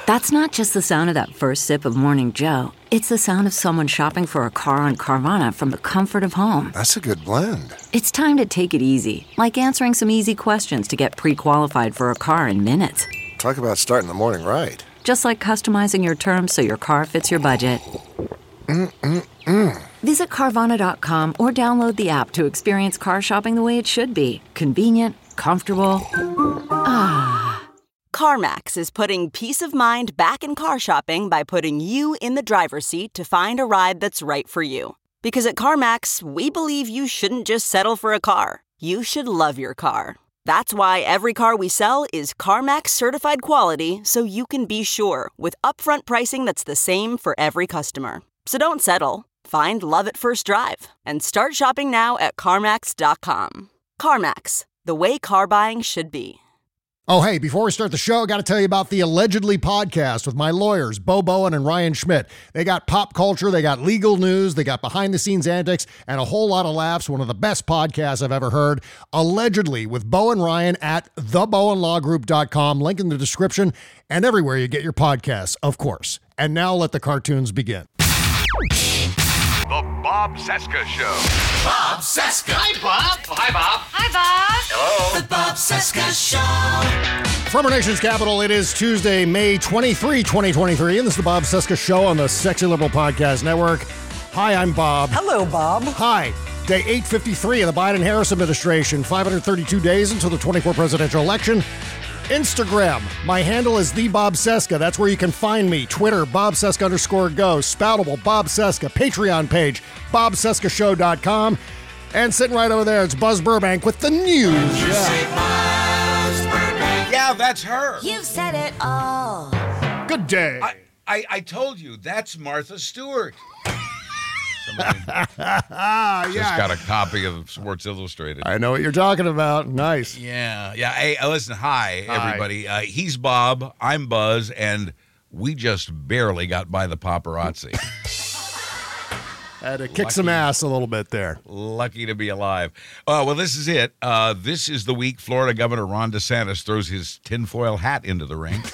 That's not just the sound of that first sip of Morning Joe. It's the sound of someone shopping for a car on Carvana from the comfort of home. That's a good blend. It's time to take it easy, like answering some easy questions to get pre-qualified for a car in minutes. Talk about starting the morning right. Just like customizing your terms so your car fits your budget. Visit Carvana.com or download the app to experience car shopping the way it should be. Convenient, comfortable. CarMax is putting peace of mind back in car shopping by putting you in the driver's seat to find a ride that's right for you. Because at CarMax, we believe you shouldn't just settle for a car. You should love your car. That's why every car we sell is CarMax certified quality, so you can be sure with upfront pricing that's the same for every customer. So don't settle. Find love at first drive and start shopping now at CarMax.com. CarMax, the way car buying should be. Oh, hey, before we start the show, I got to tell you about the Allegedly podcast with my lawyers, Bo Bowen and Ryan Schmidt. They got pop culture, they got legal news, they got behind-the-scenes antics, and a whole lot of laughs. One of the best podcasts I've ever heard. Allegedly with Bo and Ryan at thebowenlawgroup.com. Link in the description and everywhere you get your podcasts, of course. And now let the cartoons begin. The Bob Cesca Show. Bob Cesca. Hi, Bob. Oh, hi, Bob. Hi, Bob. Hello. The Bob Cesca Show. From our nation's capital, it is Tuesday, May 23, 2023, and this is the Bob Cesca Show on the Sexy Liberal Podcast Network. Hi, I'm Bob. Hello, Bob. Hi. Day 853 of the Biden-Harris administration. 532 days until the 24 presidential election. Instagram. My handle is the Bob Cesca. That's where you can find me. Twitter, Bob Cesca _go. Spoutable, Bob Cesca. Patreon page, BobCescaShow.com. And sitting right over there, it's Buzz Burbank with the news. Yeah, that's her. You've said it all. Good day. I told you, that's Martha Stewart. Somebody just got a copy of Sports Illustrated. I know what you're talking about. Nice. Yeah. Hey, listen, hi, everybody. He's Bob, I'm Buzz, and we just barely got by the paparazzi. Had to kick some ass a little bit there. Lucky to be alive. Well, this is it. This is the week Florida Governor Ron DeSantis throws his tinfoil hat into the ring.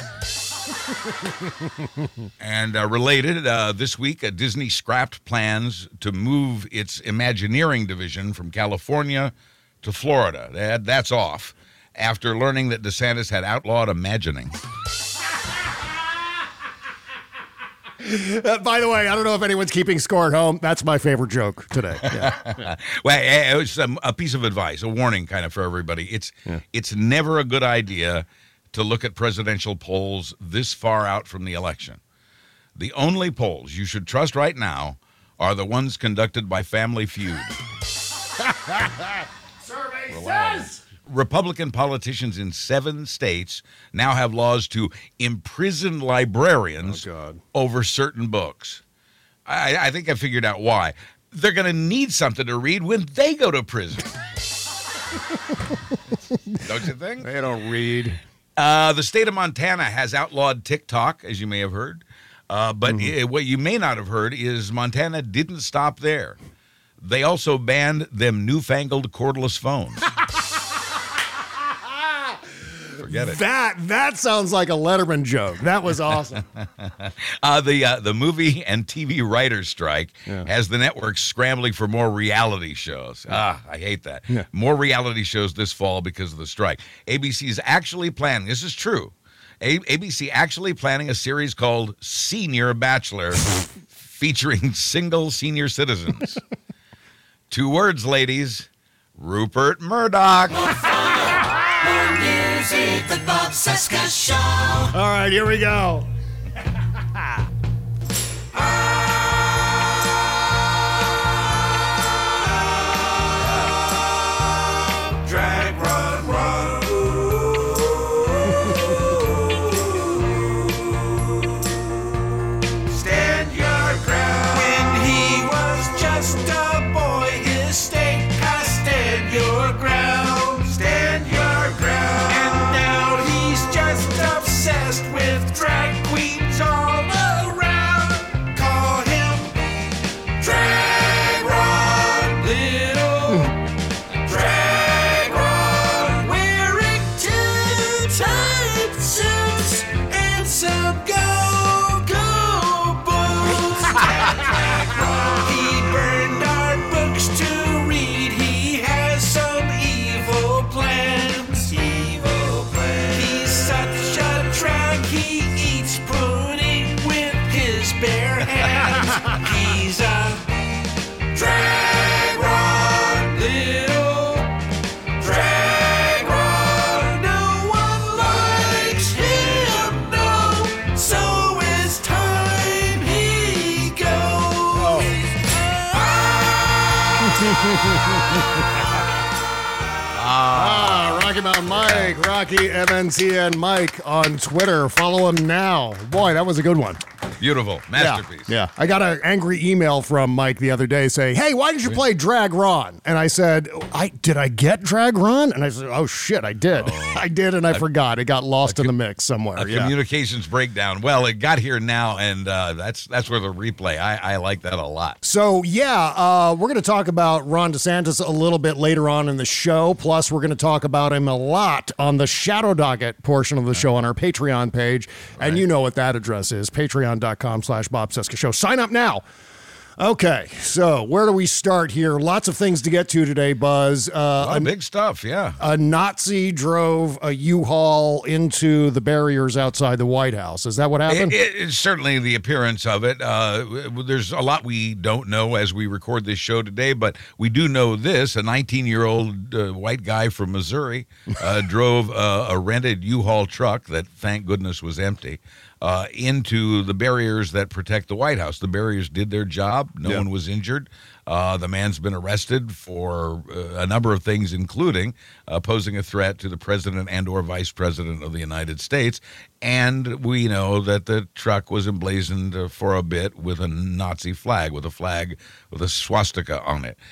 And related, this week, Disney scrapped plans to move its Imagineering division from California to Florida. That's off after learning that DeSantis had outlawed imagining. By the way, I don't know if anyone's keeping score at home. That's my favorite joke today. Yeah. Well, it was a piece of advice, a warning kind of for everybody. It's never a good idea to look at presidential polls this far out from the election. The only polls you should trust right now are the ones conducted by Family Feud. Survey says. Republican politicians in 7 states now have laws to imprison librarians over certain books. I think I figured out why. They're going to need something to read when they go to prison. Don't you think? They don't read. The state of Montana has outlawed TikTok, as you may have heard. But what you may not have heard is Montana didn't stop there. They also banned them newfangled cordless phones. Forget it. That sounds like a Letterman joke. That was awesome. The movie and TV writers' strike has the network scrambling for more reality shows. I hate that. Yeah. More reality shows this fall because of the strike. ABC is actually planning, this is true, ABC actually planning a series called Senior Bachelor featuring single senior citizens. 2 words, ladies. Rupert Murdoch. More music, the Bob Cesca Show. All right, here we go. Drag, run, run. Stand your ground. When he was just a boy, his state has stand your ground. Stand your ground. And now he's just obsessed with drag queens all around. Call him Drag Ron, little Drag Ron, wearing 2 tight suits and some guns. Mountain Mike, Rocky MNCN Mike on Twitter. Follow him now. Boy, that was a good one. Beautiful. Masterpiece. Yeah. I got an angry email from Mike the other day saying, hey, why didn't you play Drag Ron? And I said, did I get Drag Ron? And I said, oh, shit, I did. I did, and I forgot. It got lost in the mix somewhere. Communications breakdown. Well, it got here now, and that's where the replay. I like that a lot. So, we're going to talk about Ron DeSantis a little bit later on in the show. Plus, we're going to talk about him a lot on the Shadow Docket portion of the show on our Patreon page. Right. And you know what that address is, patreon.com/Bob Cesca Show. Sign up now. Okay, so where do we start here? Lots of things to get to today, Buzz. Big stuff, yeah. A Nazi drove a U-Haul into the barriers outside the White House. Is that what happened? It's certainly the appearance of it. There's a lot we don't know as we record this show today, but we do know this. A 19-year-old white guy from Missouri drove a rented U-Haul truck that, thank goodness, was empty. Into the barriers that protect the White House. The barriers did their job. No one was injured. The man's been arrested for a number of things, including posing a threat to the president and or vice president of the United States. And we know that the truck was emblazoned for a bit with a Nazi flag, with a swastika on it.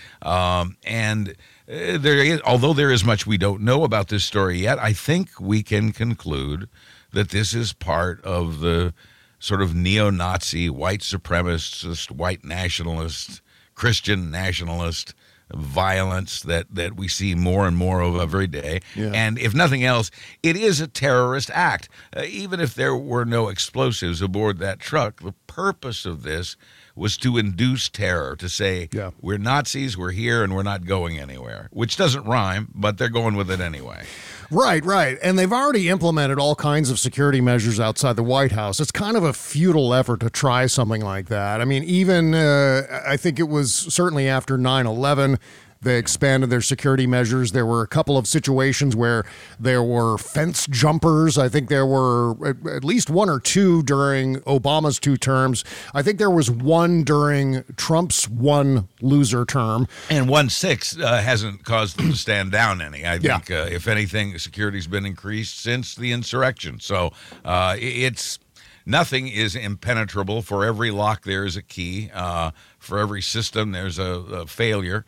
Although there is much we don't know about this story yet, I think we can conclude that this is part of the sort of neo-Nazi, white supremacist, white nationalist, Christian nationalist violence that we see more and more of every day. Yeah. And if nothing else, it is a terrorist act. Even if there were no explosives aboard that truck, the purpose of this was to induce terror, to say, we're Nazis, we're here, and we're not going anywhere, which doesn't rhyme, but they're going with it anyway. Right. And they've already implemented all kinds of security measures outside the White House. It's kind of a futile effort to try something like that. I mean, even I think it was certainly after 9/11, they expanded their security measures. There were a couple of situations where there were fence jumpers. I think there were at least one or two during Obama's 2 terms. I think there was one during Trump's 1 loser term. And 1/6 hasn't caused them to stand down any. I think, if anything, security's been increased since the insurrection. So nothing is impenetrable. For every lock, there is a key. For every system, there's a failure.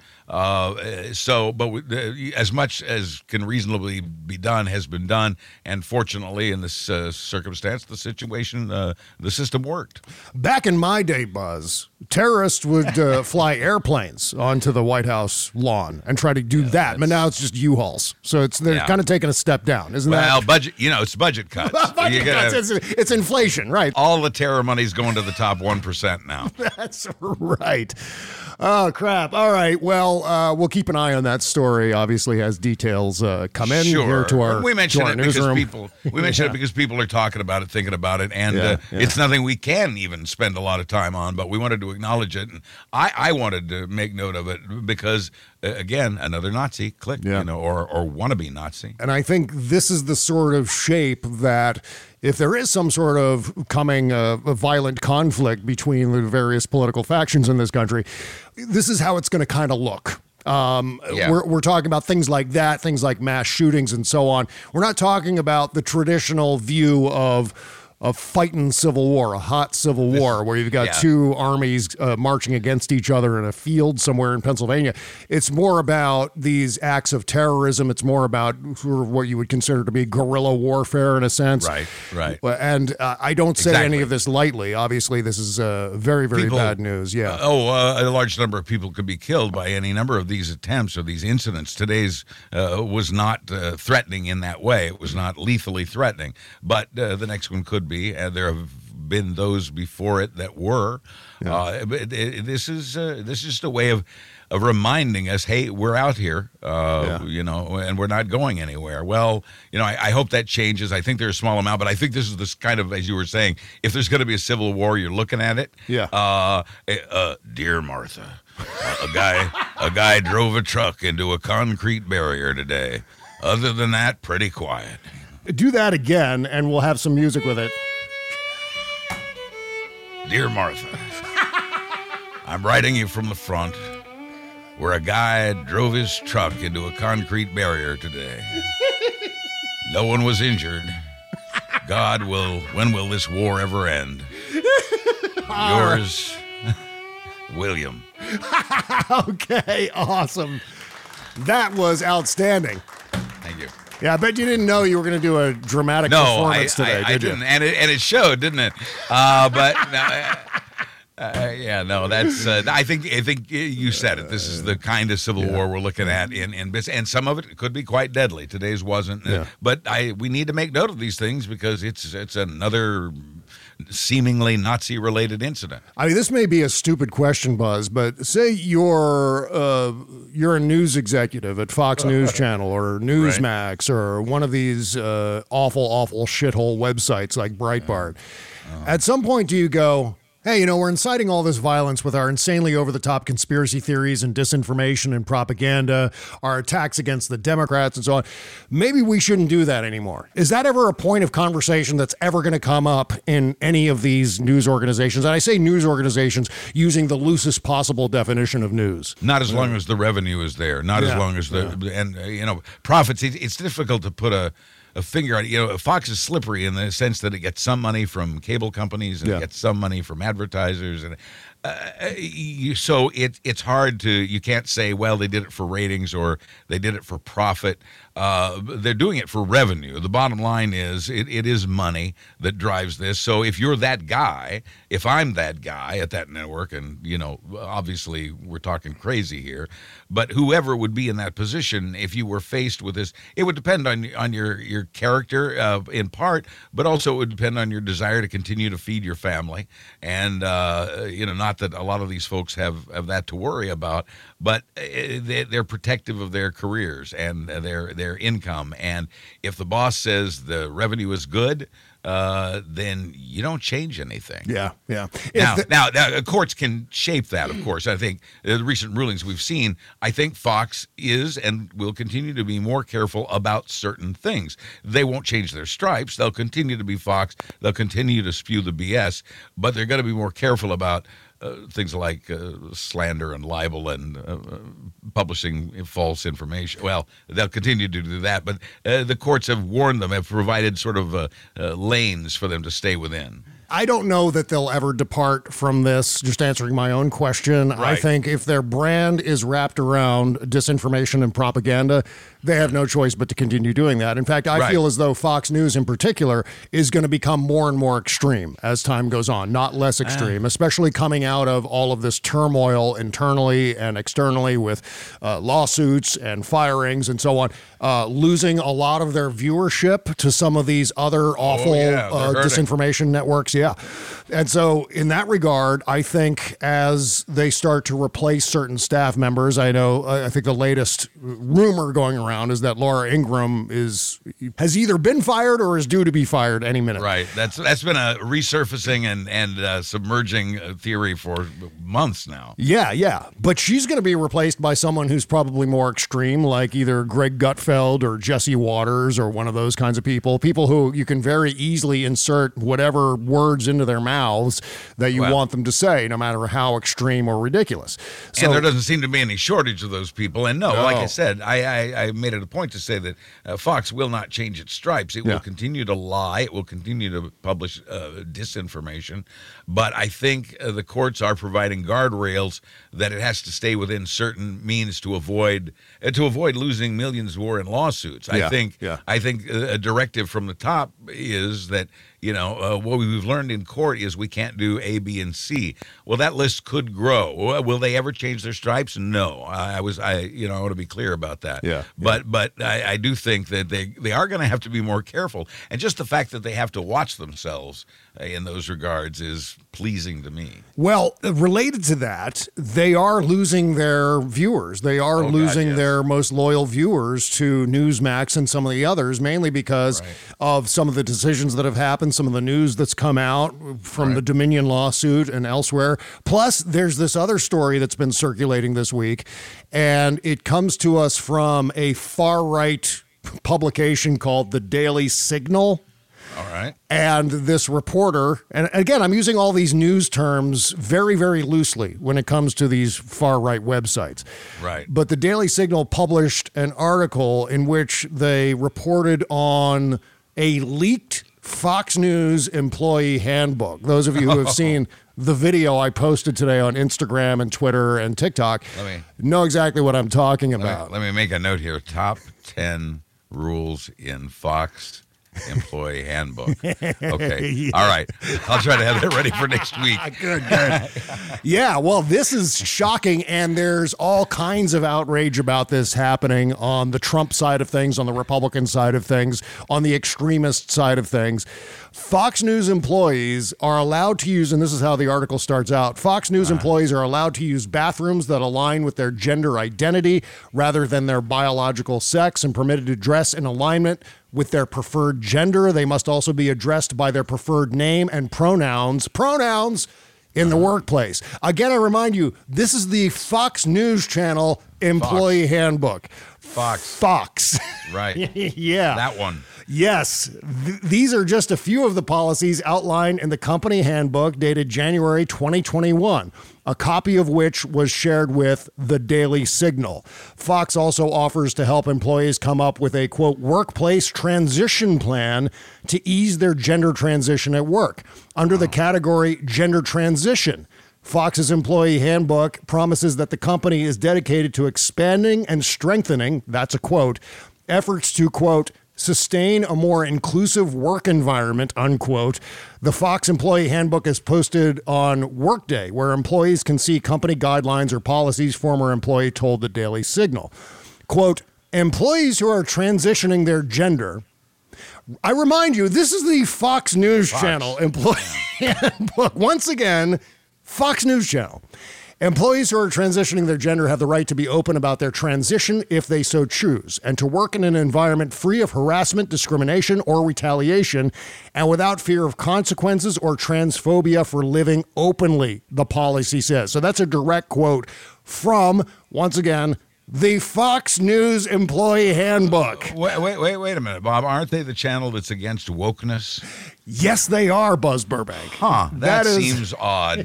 As much as can reasonably be done has been done, and fortunately, in this circumstance, the system worked. Back in my day, Buzz, terrorists would fly airplanes onto the White House lawn and try to do that, but now it's just U-Hauls. So they're kind of taking a step down, isn't that? Well, budget, it's budget cuts. It's inflation, right? All the terror money's going to the top 1% now. That's right. Oh, crap. All right. Well, we'll keep an eye on that story. Obviously, as details come in here to our We mention it newsroom. because people are talking about it, thinking about it, and it's nothing we can even spend a lot of time on, but we wanted to acknowledge it. And I wanted to make note of it because, again, another Nazi click, or wannabe Nazi. And I think this is the sort of shape that if there is some sort of coming a violent conflict between the various political factions in this country, this is how it's going to kind of look. We're talking about things like that, things like mass shootings and so on. We're not talking about the traditional view of fighting civil war, a hot civil war, where you've got two armies marching against each other in a field somewhere in Pennsylvania. It's more about these acts of terrorism. It's more about sort of what you would consider to be guerrilla warfare in a sense. Right. And I don't say any of this lightly. Obviously, this is very, very bad news. Yeah. A large number of people could be killed by any number of these attempts or these incidents. Today's was not threatening in that way. It was not lethally threatening. But the next one could be. And there have been those before it that were. This is just a way of reminding us, hey, we're out here, and we're not going anywhere. Well, I hope that changes. I think there's a small amount, but I think this is this kind of, as you were saying, if there's going to be a civil war, you're looking at it. Dear Martha, a guy drove a truck into a concrete barrier today. Other than that, pretty quiet. Do that again, and we'll have some music with it. Dear Martha, I'm writing you from the front, where a guy drove his truck into a concrete barrier today. No one was injured. God will. When will this war ever end? Yours, William. Okay, awesome. That was outstanding. Thank you. Yeah, I bet you didn't know you were going to do a dramatic performance today, did you? didn't, and it showed, didn't it? But yeah, no, that's. I think you said it. This is the kind of civil war we're looking at and some of it could be quite deadly. Today's wasn't, but we need to make note of these things because it's another seemingly Nazi-related incident. I mean, this may be a stupid question, Buzz, but say you're a news executive at Fox News Channel or Newsmax or one of these awful shithole websites like Breitbart. At some point, do you go, hey, we're inciting all this violence with our insanely over-the-top conspiracy theories and disinformation and propaganda, our attacks against the Democrats and so on. Maybe we shouldn't do that anymore. Is that ever a point of conversation that's ever going to come up in any of these news organizations? And I say news organizations using the loosest possible definition of news. Not as long as the revenue is there. Not as long as profits. It's difficult to put a finger on it. Fox is slippery in the sense that it gets some money from cable companies and it gets some money from advertisers, and so it's hard to. You can't say, well, they did it for ratings or they did it for profit. They're doing it for revenue. The bottom line is it is money that drives this. So if you're that guy, if I'm that guy at that network, and obviously we're talking crazy here, but whoever would be in that position, if you were faced with this, it would depend on your character in part, but also it would depend on your desire to continue to feed your family, and not that a lot of these folks have that to worry about, but they're protective of their careers and their income. And if the boss says the revenue is good, then you don't change anything. Yeah. Now, courts can shape that, of course. I think the recent rulings we've seen, I think Fox is and will continue to be more careful about certain things. They won't change their stripes. They'll continue to be Fox. They'll continue to spew the BS, but they're going to be more careful about things like slander and libel and publishing false information. Well, they'll continue to do that, but the courts have warned them, have provided sort of lanes for them to stay within. I don't know that they'll ever depart from this, just answering my own question. Right. I think if their brand is wrapped around disinformation and propaganda, they have no choice but to continue doing that. In fact, I feel as though Fox News in particular is going to become more and more extreme as time goes on, not less extreme, especially coming out of all of this turmoil internally and externally with lawsuits and firings and so on, losing a lot of their viewership to some of these other awful disinformation networks. Yeah. And so in that regard, I think as they start to replace certain staff members, I think the latest rumor going around is that Laura Ingraham has either been fired or is due to be fired any minute. Right. That's been a resurfacing and submerging theory for months now. Yeah. But she's going to be replaced by someone who's probably more extreme, like either Greg Gutfeld or Jesse Waters or one of those kinds of people who you can very easily insert whatever words into their mouths that you want them to say, no matter how extreme or ridiculous. So, and there doesn't seem to be any shortage of those people. And like I said, I made it a point to say that Fox will not change its stripes. It will continue to lie. It will continue to publish disinformation. But I think the courts are providing guardrails that it has to stay within certain means to avoid losing millions more in lawsuits. I think a directive from the top is that what we've learned in court is we can't do A, B, and C. Well, that list could grow. Will they ever change their stripes? No. I want to be clear about that. Yeah. But I do think that they are going to have to be more careful. And just the fact that they have to watch themselves in those regards is pleasing to me. Well, related to that, they are losing their viewers. They are losing their most loyal viewers to Newsmax and some of the others, mainly because of some of the decisions that have happened, some of the news that's come out from the Dominion lawsuit and elsewhere. Plus, there's this other story that's been circulating this week, and it comes to us from a far-right publication called The Daily Signal. All right. And this reporter, and again, I'm using all these news terms very, very loosely when it comes to these far-right websites. Right. But the Daily Signal published an article in which they reported on a leaked Fox News employee handbook. Those of you who have seen the video I posted today on Instagram and Twitter and TikTok know exactly what I'm talking about. Let me make a note here. Top 10 rules in Fox employee handbook. Okay. Yeah. All right. I'll try to have that ready for next week. Good. Yeah, well, this is shocking, and there's all kinds of outrage about this happening on the Trump side of things, on the Republican side of things, on the extremist side of things. Fox News employees are allowed to use, and this is how the article starts out, Fox News employees are allowed to use bathrooms that align with their gender identity rather than their biological sex and permitted to dress in alignment with their preferred gender. They must also be addressed by their preferred name and pronouns in the workplace. Again, I remind you, this is the Fox News Channel employee handbook. Fox. Right. Yeah. That one. Yes. These are just a few of the policies outlined in the company handbook dated January 2021, a copy of which was shared with the Daily Signal. Fox also offers to help employees come up with a, quote, workplace transition plan to ease their gender transition at work. Under the category gender transition, Fox's employee handbook promises that the company is dedicated to expanding and strengthening, that's a quote, efforts to, quote, sustain a more inclusive work environment, unquote. The Fox employee handbook is posted on Workday, where employees can see company guidelines or policies, former employee told the Daily Signal. Quote, employees who are transitioning their gender. I remind you, this is the Fox News Channel employee handbook. Once again, Fox News Channel. Employees who are transitioning their gender have the right to be open about their transition if they so choose, and to work in an environment free of harassment, discrimination, or retaliation, and without fear of consequences or transphobia for living openly, the policy says. So that's a direct quote from, once again, the Fox News employee handbook. Wait a minute, Bob. Aren't they the channel that's against wokeness? Yes, they are, Buzz Burbank. Huh. That seems odd.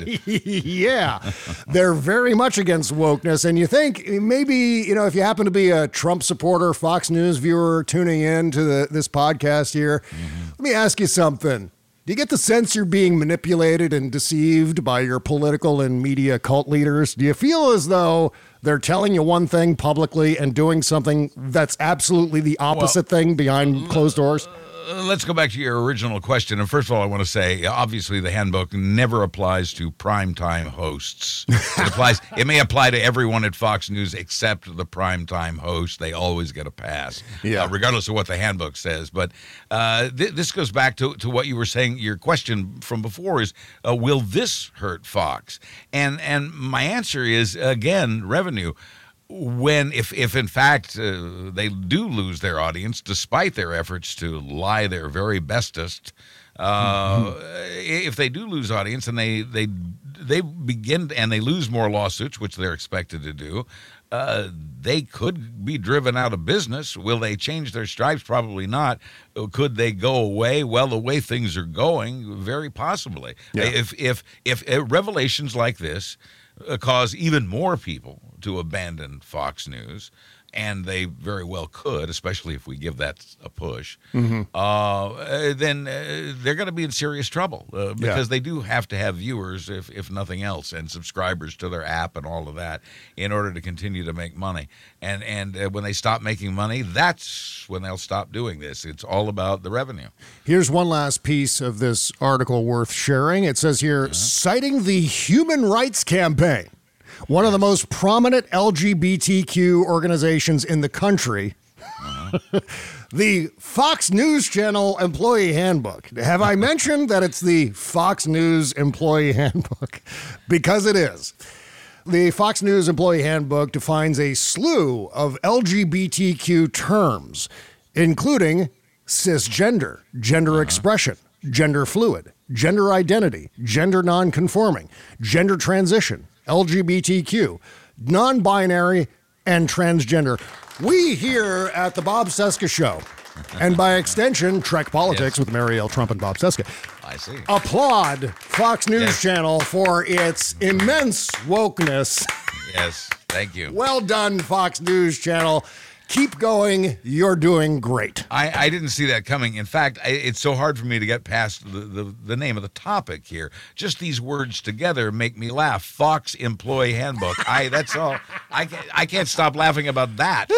Yeah. They're very much against wokeness. And you think maybe, if you happen to be a Trump supporter, Fox News viewer tuning in to this podcast here, let me ask you something. Do you get the sense you're being manipulated and deceived by your political and media cult leaders? Do you feel as though they're telling you one thing publicly and doing something that's absolutely the opposite thing behind closed doors? Let's go back to your original question. And first of all, I want to say, obviously, the handbook never applies to primetime hosts. It may apply to everyone at Fox News except the primetime host. They always get a pass, regardless of what the handbook says. But this goes back to what you were saying. Your question from before is, will this hurt Fox? And my answer is, again, revenue. If in fact they do lose their audience, despite their efforts to lie their very bestest, if they do lose audience and they begin and they lose more lawsuits, which they're expected to do, they could be driven out of business. Will they change their stripes? Probably not. Could they go away? Well, the way things are going, very possibly. Yeah. If revelations like this cause even more people to abandon Fox News, and they very well could, especially if we give that a push, then they're going to be in serious trouble because they do have to have viewers, if nothing else, and subscribers to their app and all of that in order to continue to make money. And when they stop making money, that's when they'll stop doing this. It's all about the revenue. Here's one last piece of this article worth sharing. It says here, citing the Human Rights Campaign, one of the most prominent LGBTQ organizations in the country, the Fox News Channel Employee Handbook. Have I mentioned that it's the Fox News Employee Handbook? Because it is. The Fox News Employee Handbook defines a slew of LGBTQ terms, including cisgender, gender expression, gender fluid, gender identity, gender nonconforming, gender transition, LGBTQ, non-binary, and transgender. We here at the Bob Cesca Show and by extension, Trek Politics with Marielle Trump and Bob Cesca. I see. Applaud Fox News Yes. Channel for its immense wokeness. Yes, thank you. Well done, Fox News Channel. Keep going. You're doing great. I didn't see that coming. In fact, it's so hard for me to get past the name of the topic here. Just these words together make me laugh. Fox Employee Handbook. That's all. I can't stop laughing about that.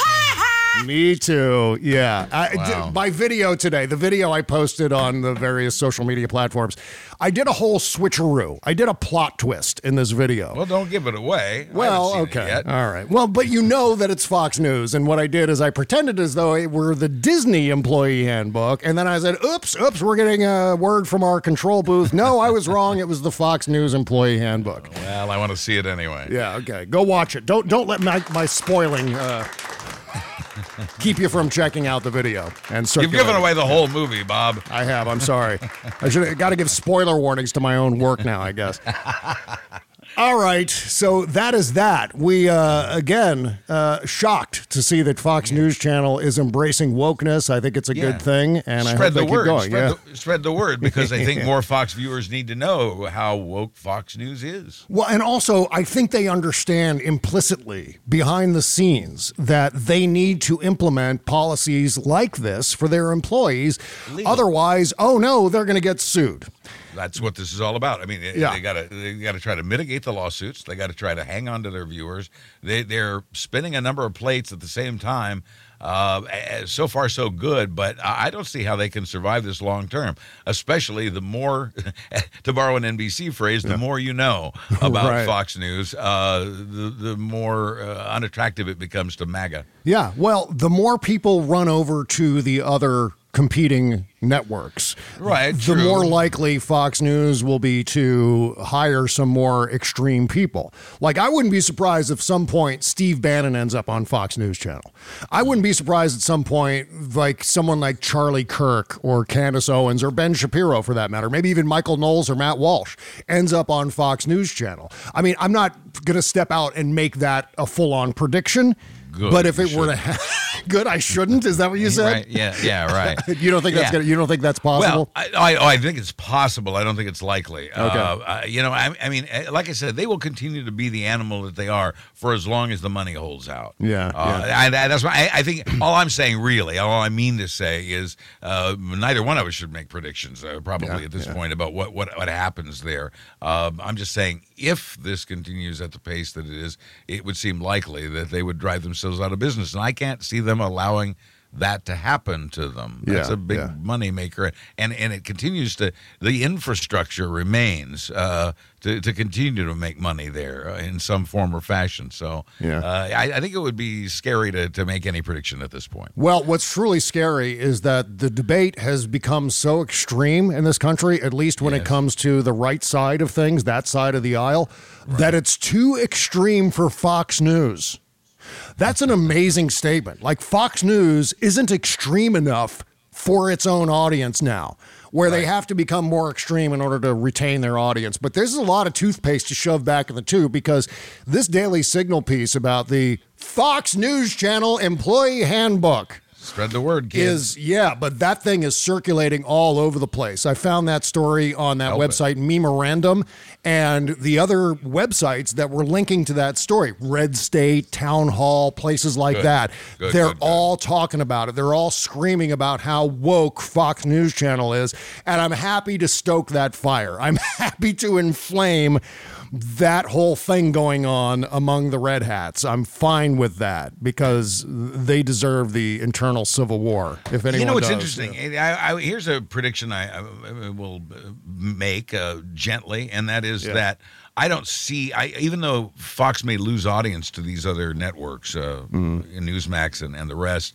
Me too. Yeah. Wow. My video today, the video I posted on the various social media platforms, I did a whole switcheroo. I did a plot twist in this video. Well, don't give it away. Well, I haven't seen okay. it yet. All right. Well, but you know that it's Fox News. And what I did is I pretended as though it were the Disney Employee Handbook. And then I said, oops, we're getting a word from our control booth. No, I was wrong. It was the Fox News Employee Handbook. Well, I want to see it anyway. Yeah, okay. Go watch it. Don't let my spoiling keep you from checking out the video. And You've circulating. given away the whole movie, Bob. I have. I'm sorry. I should have got to give spoiler warnings to my own work now, I guess. All right. So that is that. We, again, shocked to see that Fox News Channel is embracing wokeness. I think it's a good thing. And spread I hope the they word. keep going. Spread the word, because I think more Fox viewers need to know how woke Fox News is. Well, and also, I think they understand implicitly behind the scenes that they need to implement policies like this for their employees. Legal. Otherwise, oh no, they're going to get sued. That's what this is all about. I mean, Yeah. they got to try to mitigate the lawsuits. They got to try to hang on to their viewers. They're spinning a number of plates at the same time. So far, so good, but I don't see how they can survive this long term, especially the more, to borrow an NBC phrase, the more you know about Right. Fox News, the more unattractive it becomes to MAGA. Yeah, well, the more people run over to the other competing networks, Right, the true. more likely Fox News will be to hire some more extreme people. Like, I wouldn't be surprised if some point Steve Bannon ends up on Fox News Channel. I wouldn't be surprised at some point, like someone like Charlie Kirk or Candace Owens or Ben Shapiro, for that matter, maybe even Michael Knowles or Matt Walsh, ends up on Fox News Channel. I mean, I'm not going to step out and make that a full-on prediction. Good, But if you it were to good, I shouldn't. Is that what you said? Right? Yeah, right. You don't think that's Yeah. You don't think that's possible? Well, I think it's possible. I don't think it's likely. Okay. I mean, like I said, they will continue to be the animal that they are for as long as the money holds out. Yeah, That's why I think all I'm saying, really, all I mean to say is neither one of us should make predictions, probably at this point, about what happens there. I'm just saying, if this continues at the pace that it is, it would seem likely that they would drive themselves out of business, and I can't see them allowing that to happen to them. That's Yeah, a big money maker, and it continues to, the infrastructure remains to continue to make money there in some form or fashion. So I think it would be scary to make any prediction at this point. Well, what's truly scary is that the debate has become so extreme in this country, at least when it comes to the right side of things, that side of the aisle, that it's too extreme for Fox News. That's an amazing statement. Like, Fox News isn't extreme enough for its own audience now, where they have to become more extreme in order to retain their audience. But there's a lot of toothpaste to shove back in the tube, because this Daily Signal piece about the Fox News Channel Employee Handbook Spread the word, kids. but that thing is circulating all over the place. I found that story on that website, Memorandum, and the other websites that were linking to that story, Red State, Town Hall, places like that. They're all talking about it. They're all screaming about how woke Fox News Channel is, and I'm happy to stoke that fire. I'm happy to inflame that whole thing going on among the Red Hats. I'm fine with that, because they deserve the internal civil war, if anyone You know what's does. interesting? Here's a prediction I will make gently, and that is that I don't see, even though Fox may lose audience to these other networks, Newsmax and the rest,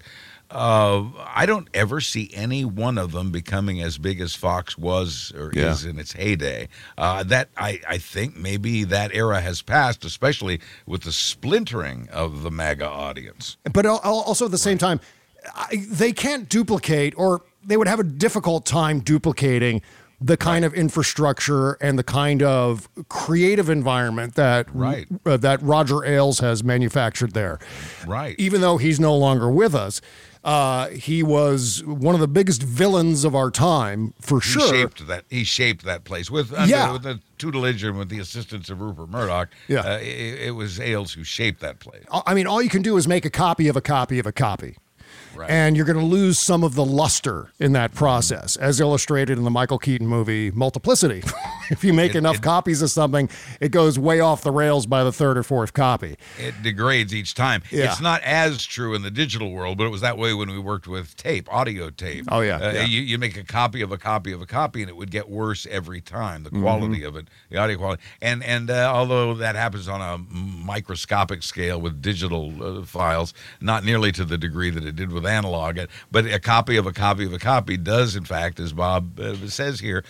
I don't ever see any one of them becoming as big as Fox was or is in its heyday. That I think maybe that era has passed, especially with the splintering of the MAGA audience. But also at the same time, they can't duplicate, or they would have a difficult time duplicating the kind of infrastructure and the kind of creative environment that that Roger Ailes has manufactured there. Right. Even though he's no longer with us. He was one of the biggest villains of our time, for sure. He shaped that place with the tutelage and with the assistance of Rupert Murdoch. Yeah. It was Ailes who shaped that place. I mean, all you can do is make a copy of a copy of a copy. Right. And you're going to lose some of the luster in that process, as illustrated in the Michael Keaton movie Multiplicity. If you make enough copies of something, it goes way off the rails by the third or fourth copy. It degrades each time. Yeah. It's not as true in the digital world, but it was that way when we worked with audio tape. Oh, yeah. You make a copy of a copy of a copy, and it would get worse every time, the quality of it, the audio quality. And although that happens on a microscopic scale with digital files, not nearly to the degree that it did with analog, but a copy of a copy of a copy does, in fact, as Bob says here,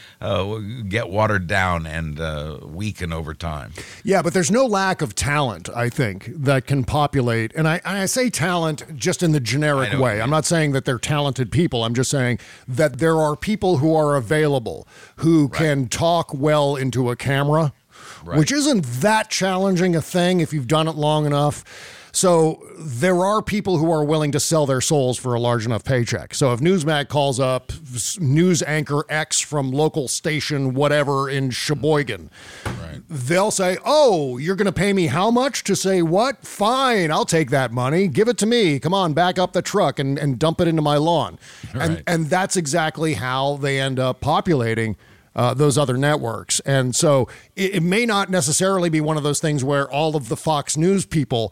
get watered down and weaken over time. Yeah, but there's no lack of talent, I think, that can populate. And I say talent just in the generic way. I'm not saying that they're talented people. I'm just saying that there are people who are available who can talk well into a camera, which isn't that challenging a thing if you've done it long enough. So there are people who are willing to sell their souls for a large enough paycheck. So if Newsmax calls up news anchor X from local station whatever in Sheboygan, they'll say, oh, you're going to pay me how much to say what? Fine, I'll take that money. Give it to me. Come on, back up the truck and dump it into my lawn. And that's exactly how they end up populating those other networks. And so it may not necessarily be one of those things where all of the Fox News people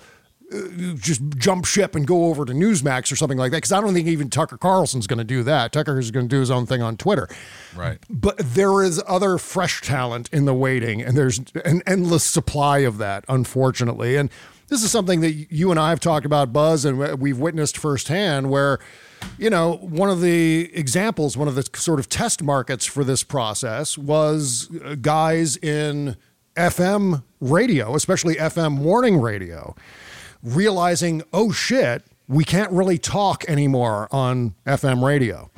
just jump ship and go over to Newsmax or something like that, because I don't think even Tucker Carlson's going to do that. Tucker is going to do his own thing on Twitter. Right. But there is other fresh talent in the waiting, and there's an endless supply of that, unfortunately. And this is something that you and I have talked about, Buzz, and we've witnessed firsthand where, you know, one of the examples, one of the sort of test markets for this process was guys in FM radio, especially FM morning radio, realizing, oh shit, we can't really talk anymore on FM radio.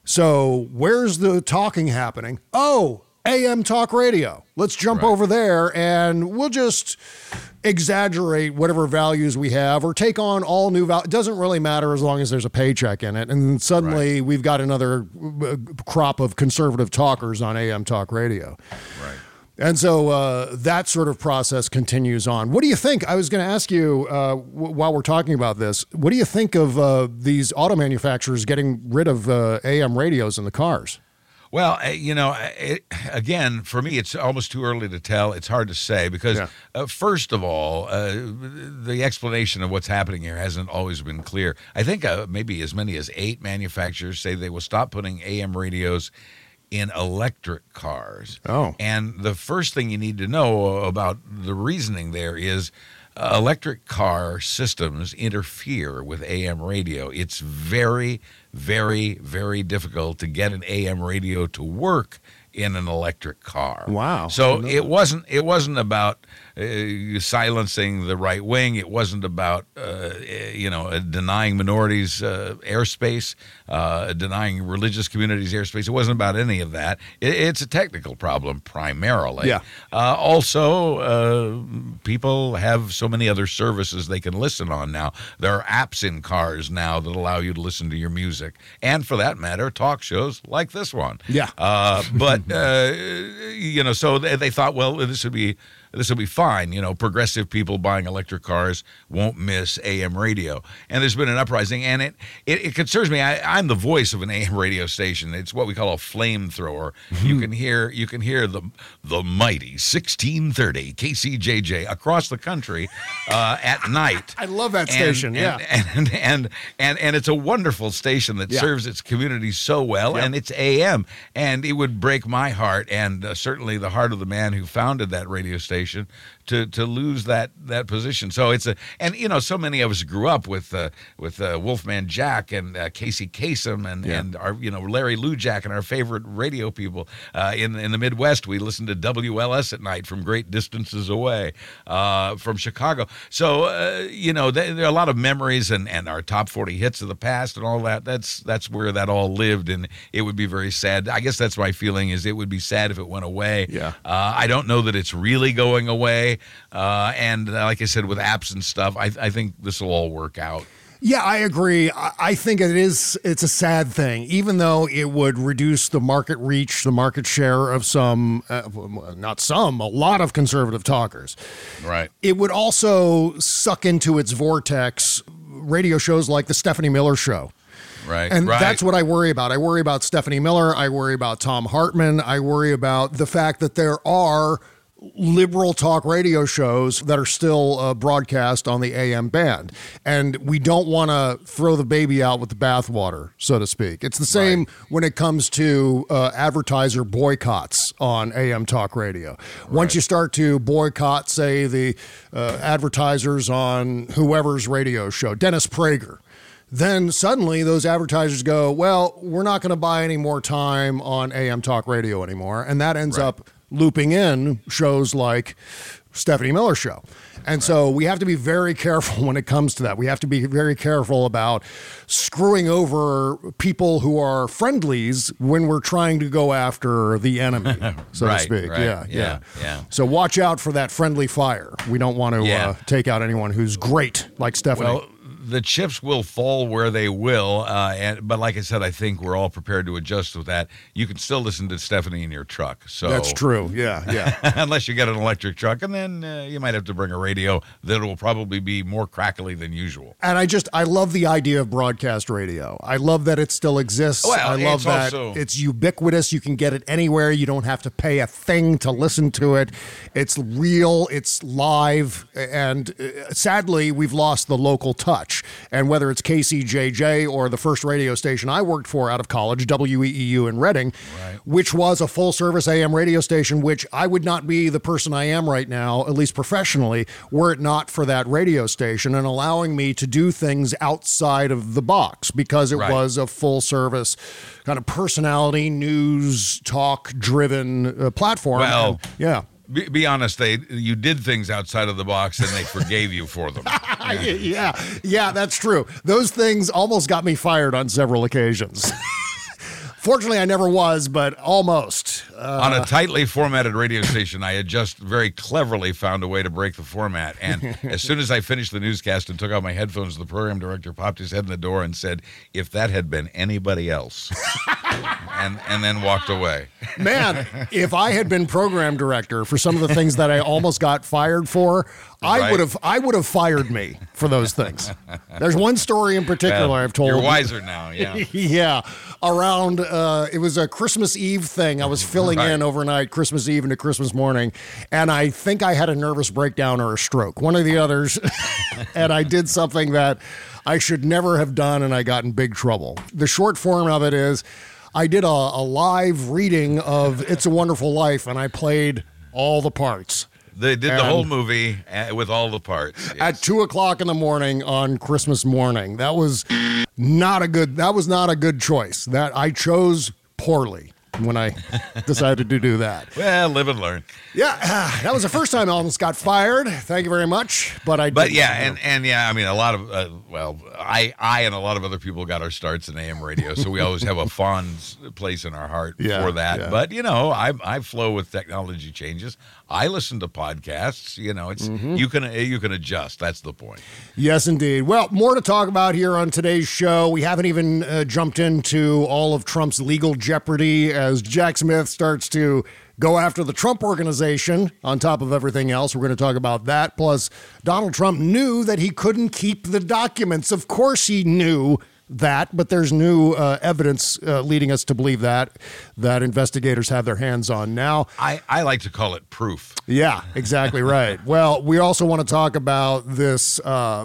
So where's the talking happening? Oh, AM talk radio. Let's jump over there and we'll just exaggerate whatever values we have or take on all new values. It doesn't really matter as long as there's a paycheck in it. And suddenly we've got another crop of conservative talkers on AM talk radio. Right. And so that sort of process continues on. What do you think? I was going to ask you while we're talking about this, what do you think of these auto manufacturers getting rid of AM radios in the cars? Well, again, for me, it's almost too early to tell. It's hard to say because, first of all, the explanation of what's happening here hasn't always been clear. I think maybe as many as 8 manufacturers say they will stop putting AM radios in electric cars. Oh. And the first thing you need to know about the reasoning there is electric car systems interfere with AM radio. It's very, very, very difficult to get an AM radio to work in an electric car. Wow. So it wasn't about silencing the right wing. It wasn't about denying minorities airspace, denying religious communities airspace. It wasn't about any of that. It's a technical problem primarily. Yeah. Also, people have so many other services they can listen on now. There are apps in cars now that allow you to listen to your music, and for that matter, talk shows like this one. Yeah. So they thought, well, this would be fine. You know, progressive people buying electric cars won't miss AM radio. And there's been an uprising, and it concerns me. I'm the voice of an AM radio station. It's what we call a flamethrower. You can hear the mighty 1630 KCJJ across the country at night. I love that station. And it's a wonderful station that serves its community so well, and it's AM. And it would break my heart, and certainly the heart of the man who founded that radio station, to lose that position. So it's so many of us grew up with Wolfman Jack and Casey Kasem and our Larry Lujack and our favorite radio people in the Midwest. We listened to WLS at night from great distances away from Chicago. So there are a lot of memories and our top 40 hits of the past and all that. That's where that all lived, and it would be very sad. I guess that's my feeling, is it would be sad if it went away. Yeah. I don't know that it's really going away. And like I said, with apps and stuff, I think this will all work out. Yeah, I agree. I think it's a sad thing, even though it would reduce the market reach, the market share of a lot of conservative talkers. Right. It would also suck into its vortex radio shows like the Stephanie Miller Show. Right. And that's what I worry about. I worry about Stephanie Miller. I worry about Tom Hartman. I worry about the fact that there are liberal talk radio shows that are still broadcast on the AM band. And we don't want to throw the baby out with the bathwater, so to speak. It's the same when it comes to advertiser boycotts on AM talk radio. Once you start to boycott, say, the advertisers on whoever's radio show, Dennis Prager, then suddenly those advertisers go, well, we're not going to buy any more time on AM talk radio anymore. And that ends up looping in shows like Stephanie Miller Show. And so we have to be very careful when it comes to that. We have to be very careful about screwing over people who are friendlies when we're trying to go after the enemy, so to speak. Yeah. So watch out for that friendly fire. We don't want to take out anyone who's great like Stephanie. Well, the chips will fall where they will, but like I said, I think we're all prepared to adjust with that. You can still listen to Stephanie in your truck. So that's true. Yeah. Unless you get an electric truck, and then you might have to bring a radio that will probably be more crackly than usual. And I love the idea of broadcast radio. I love that it still exists. Well, I love that it's ubiquitous. You can get it anywhere. You don't have to pay a thing to listen to it. It's real. It's live. And sadly, we've lost the local touch. And whether it's KCJJ or the first radio station I worked for out of college, WEEU in Reading, which was a full-service AM radio station, which I would not be the person I am right now, at least professionally, were it not for that radio station and allowing me to do things outside of the box because it was a full-service kind of personality, news, talk-driven platform. Well, yeah. Be honest, you did things outside of the box and they forgave you for them. Yeah, that's true. Those things almost got me fired on several occasions. Fortunately, I never was, but almost. On a tightly formatted radio station, I had just very cleverly found a way to break the format. And as soon as I finished the newscast and took out my headphones, the program director popped his head in the door and said, "If that had been anybody else," and then walked away. Man, if I had been program director for some of the things that I almost got fired for, I would have fired me for those things. There's one story in particular I've told. You're wiser now, yeah. Yeah. Around, it was a Christmas Eve thing. I was filling in overnight, Christmas Eve into Christmas morning, and I think I had a nervous breakdown or a stroke, one of the others, and I did something that I should never have done, and I got in big trouble. The short form of it is I did a live reading of It's a Wonderful Life, and I played all the parts. They did the whole movie with all the parts. Yes. At 2:00 in the morning on Christmas morning. That was not a good choice. That I chose poorly when I decided to do that. Well, live and learn. Yeah, that was the first time I almost got fired. Thank you very much. But I mean, a lot of, I and a lot of other people got our starts in AM radio, so we always have a fond place in our heart for that. Yeah. But, I flow with technology changes. I listen to podcasts. It's you can adjust. That's the point. Yes, indeed. Well, more to talk about here on today's show. We haven't even jumped into all of Trump's legal jeopardy as Jack Smith starts to go after the Trump Organization on top of everything else. We're going to talk about that. Plus, Donald Trump knew that he couldn't keep the documents. Of course he knew that, but there's new evidence leading us to believe that investigators have their hands on now. I like to call it proof. Yeah, exactly right. Well, we also want to talk about this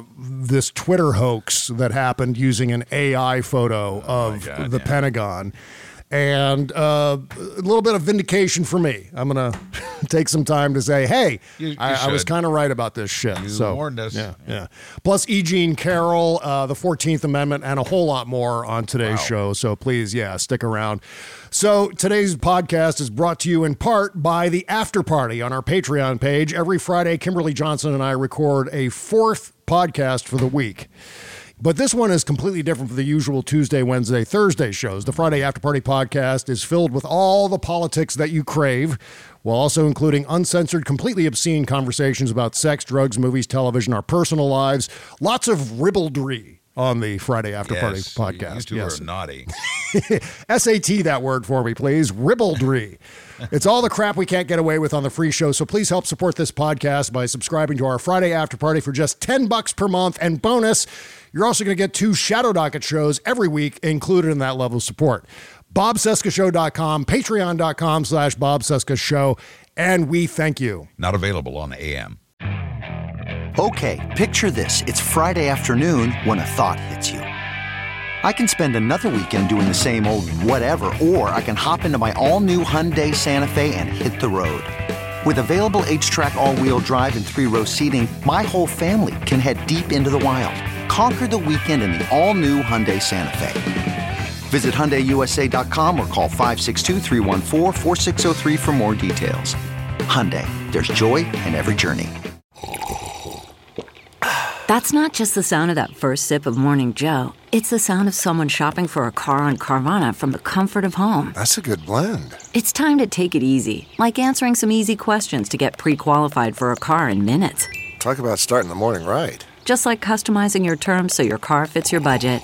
Twitter hoax that happened using an AI photo of the Pentagon. And a little bit of vindication for me. I'm going to take some time to say, hey, I was kind of right about this shit. You warned us. Yeah. Plus E. Jean Carroll, the 14th Amendment, and a whole lot more on today's show. So please, stick around. So today's podcast is brought to you in part by the After Party on our Patreon page. Every Friday, Kimberly Johnson and I record a fourth podcast for the week. But this one is completely different from the usual Tuesday, Wednesday, Thursday shows. The Friday After Party podcast is filled with all the politics that you crave, while also including uncensored, completely obscene conversations about sex, drugs, movies, television, our personal lives. Lots of ribaldry on the Friday After Party podcast. You two are naughty. SAT that word for me, please. Ribaldry. It's all the crap we can't get away with on the free show, so please help support this podcast by subscribing to our Friday After Party for just $10 per month. And bonus, you're also going to get 2 Shadow Docket shows every week included in that level of support. BobCescashow.com, Patreon.com/Bob Cesca Show, and we thank you. Not available on AM. Okay, picture this. It's Friday afternoon when a thought hits you. I can spend another weekend doing the same old whatever, or I can hop into my all-new Hyundai Santa Fe and hit the road. With available H-Track all-wheel drive and 3-row seating, my whole family can head deep into the wild. Conquer the weekend in the all-new Hyundai Santa Fe. Visit HyundaiUSA.com or call 562-314-4603 for more details. Hyundai, there's joy in every journey. That's not just the sound of that first sip of Morning Joe. It's the sound of someone shopping for a car on Carvana from the comfort of home. That's a good blend. It's time to take it easy, like answering some easy questions to get pre-qualified for a car in minutes. Talk about starting the morning right. Just like customizing your terms so your car fits your budget.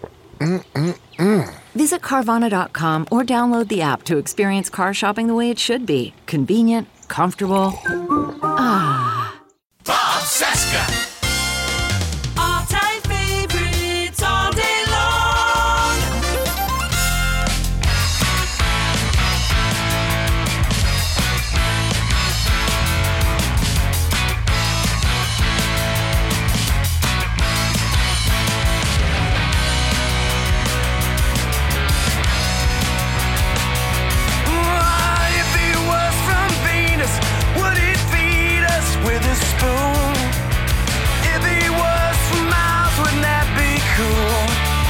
Visit Carvana.com or download the app to experience car shopping the way it should be. Convenient, comfortable. Bob Cesca. All-time favorites all day long. If he was from Venus, would he feed us with a spoon? If he was from Mars, wouldn't that be cool?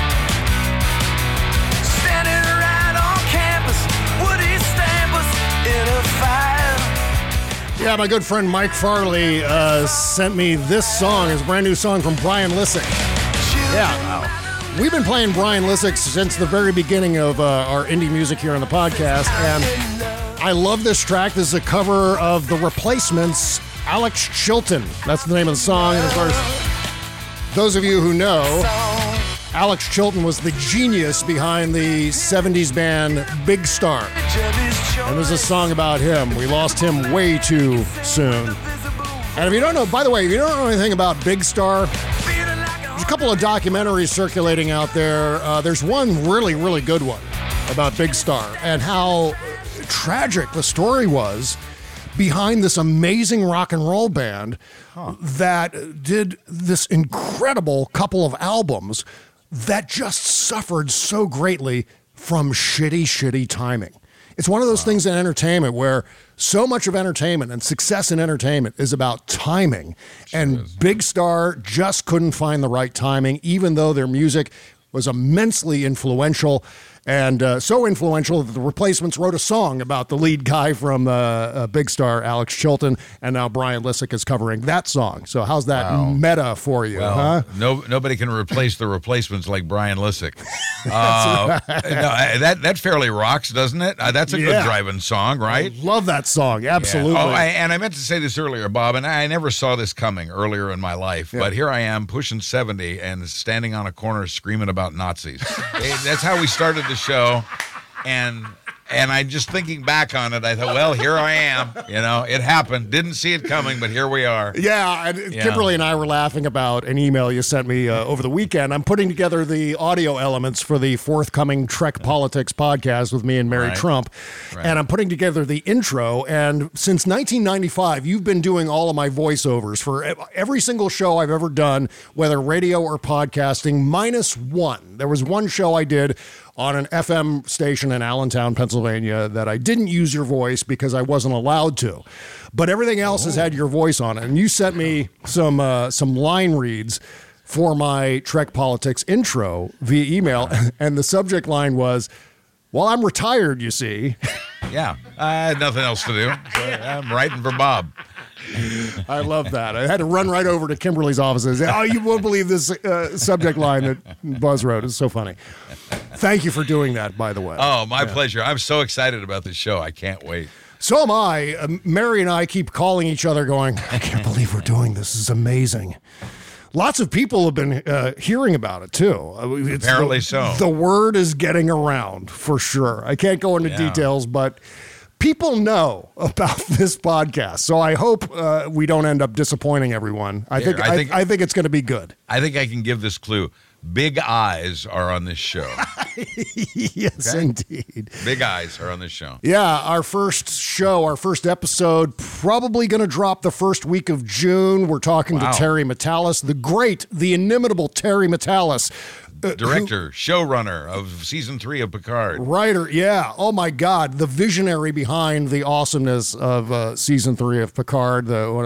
Standing right on campus, would he stamp us in a file? Yeah, my good friend Mike Farley sent me this song. It's a brand new song from Brian Lissick. Yeah. We've been playing Brian Lissick since the very beginning of our indie music here on the podcast, and I love this track. This is a cover of The Replacements' Alex Chilton. That's the name of the song, and of course, those of you who know, Alex Chilton was the genius behind the 70s band Big Star. And there's a song about him. We lost him way too soon. And if you don't know, by the way, if you don't know anything about Big Star, there's a couple of documentaries circulating out there. There's one really, really good one about Big Star and how tragic the story was behind this amazing rock and roll band that did this incredible couple of albums that just suffered so greatly from shitty timing. It's one of those things in entertainment where so much of entertainment and success in entertainment is about timing. And Big Star just couldn't find the right timing, even though their music was immensely influential. And so influential that The Replacements wrote a song about the lead guy from Big Star, Alex Chilton, and now Brian Lissick is covering that song. So how's that meta for you, huh? Nobody can replace The Replacements like Brian Lissick. That fairly rocks, doesn't it? That's a good driving song, right? I love that song, absolutely. Yeah. And I meant to say this earlier, Bob, and I never saw this coming earlier in my life, but here I am pushing 70 and standing on a corner screaming about Nazis. That's how we started the show, and I just thinking back on it, I thought, well, here I am. You know, it happened. Didn't see it coming, but here we are. Yeah, and Kimberly and I were laughing about an email you sent me over the weekend. I'm putting together the audio elements for the forthcoming Trek Politics podcast with me and Mary Trump, and I'm putting together the intro. And since 1995, you've been doing all of my voiceovers for every single show I've ever done, whether radio or podcasting, minus one. There was one show I did on an FM station in Allentown, Pennsylvania, that I didn't use your voice because I wasn't allowed to. But everything else has had your voice on it. And you sent me some line reads for my Trek Politics intro via email. And the subject line was, well, I'm retired, you see. Yeah, I had nothing else to do. So I'm writing for Bob. I love that. I had to run right over to Kimberly's office and say, oh, you won't believe this subject line that Buzz wrote. It's so funny. Thank you for doing that, by the way. Oh, my pleasure. I'm so excited about this show. I can't wait. So am I. Mary and I keep calling each other going, I can't believe we're doing this. This is amazing. Lots of people have been hearing about it, too. Apparently so. The word is getting around, for sure. I can't go into details, but people know about this podcast. So I hope we don't end up disappointing everyone. I think it's going to be good. I think I can give this clue. Big eyes are on this show. Yes, indeed. Big eyes are on this show. Yeah, our first episode, probably going to drop the first week of June. We're talking to Terry Matalas, the inimitable Terry Matalas. Director, showrunner of season 3 of Picard. Writer, yeah. Oh my God, the visionary behind the awesomeness of season 3 of Picard.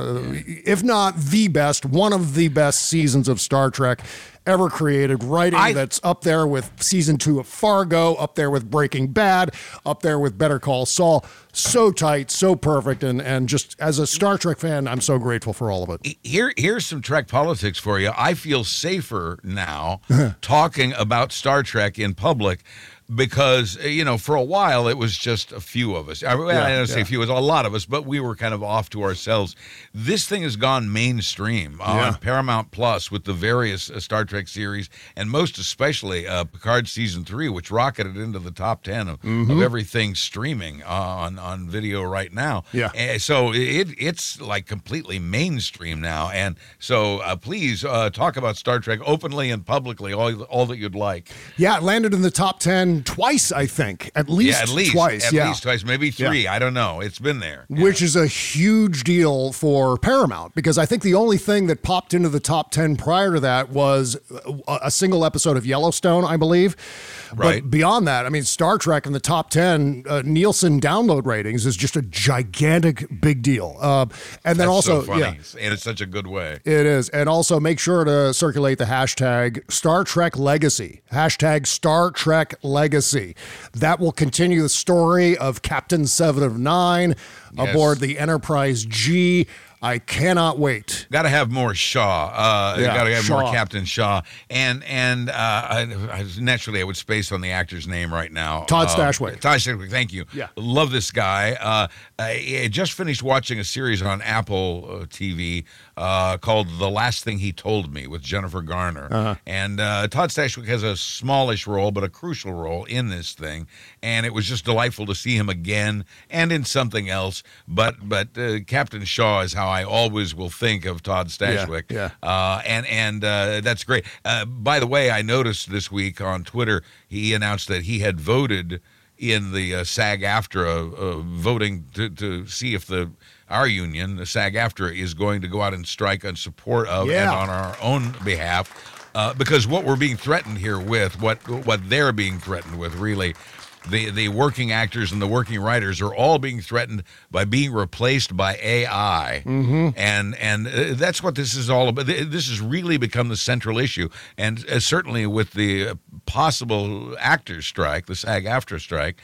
If not the best, one of the best seasons of Star Trek ever created. Writing that's up there with season 2 of Fargo, up there with Breaking Bad, up there with Better Call Saul. So tight, so perfect, and just as a Star Trek fan, I'm so grateful for all of it. Here's some Trek politics for you. I feel safer now talking about Star Trek in public because, for a while it was just a few of us. I don't say a few, it was a lot of us, but we were kind of off to ourselves. This thing has gone mainstream on Paramount Plus with the various Star Trek series, and most especially Picard Season 3, which rocketed into the top 10 of everything streaming on video right now. Yeah. So it's like completely mainstream now. And so please talk about Star Trek openly and publicly, all that you'd like. Yeah, it landed in the top 10 twice, I think. At least twice. At least twice, maybe 3. Yeah. I don't know. It's been there. Which is a huge deal for Paramount, because I think the only thing that popped into the top 10 prior to that was a single episode of Yellowstone, I believe. Right. But beyond that, I mean, Star Trek in the top 10, Nielsen download ratings is just a gigantic big deal. And then That's also, so funny. And it's such a good way. It is. And also make sure to circulate the hashtag Star Trek Legacy. Hashtag Star Trek Legacy. That will continue the story of Captain 7 of 9 aboard the Enterprise G. I cannot wait. Got to have more Shaw. Got to have more Captain Shaw. And naturally, I would space on the actor's name right now. Todd Stashwick. Todd Stashwick, thank you. Yeah. Love this guy. I just finished watching a series on Apple TV called The Last Thing He Told Me with Jennifer Garner. And Todd Stashwick has a smallish role, but a crucial role in this thing. And it was just delightful to see him again and in something else. But Captain Shaw is how I always will think of Todd Stashwick. And that's great. By the way, I noticed this week on Twitter, he announced that he had voted in the SAG-AFTRA voting to see if our union, the SAG-AFTRA, is going to go out and strike in support of and on our own behalf. Because what we're being threatened here with, what they're being threatened with, really, the working actors and the working writers are all being threatened by being replaced by AI. And that's what this is all about. This has really become the central issue. And certainly with the possible actors strike, the SAG-AFTRA strike,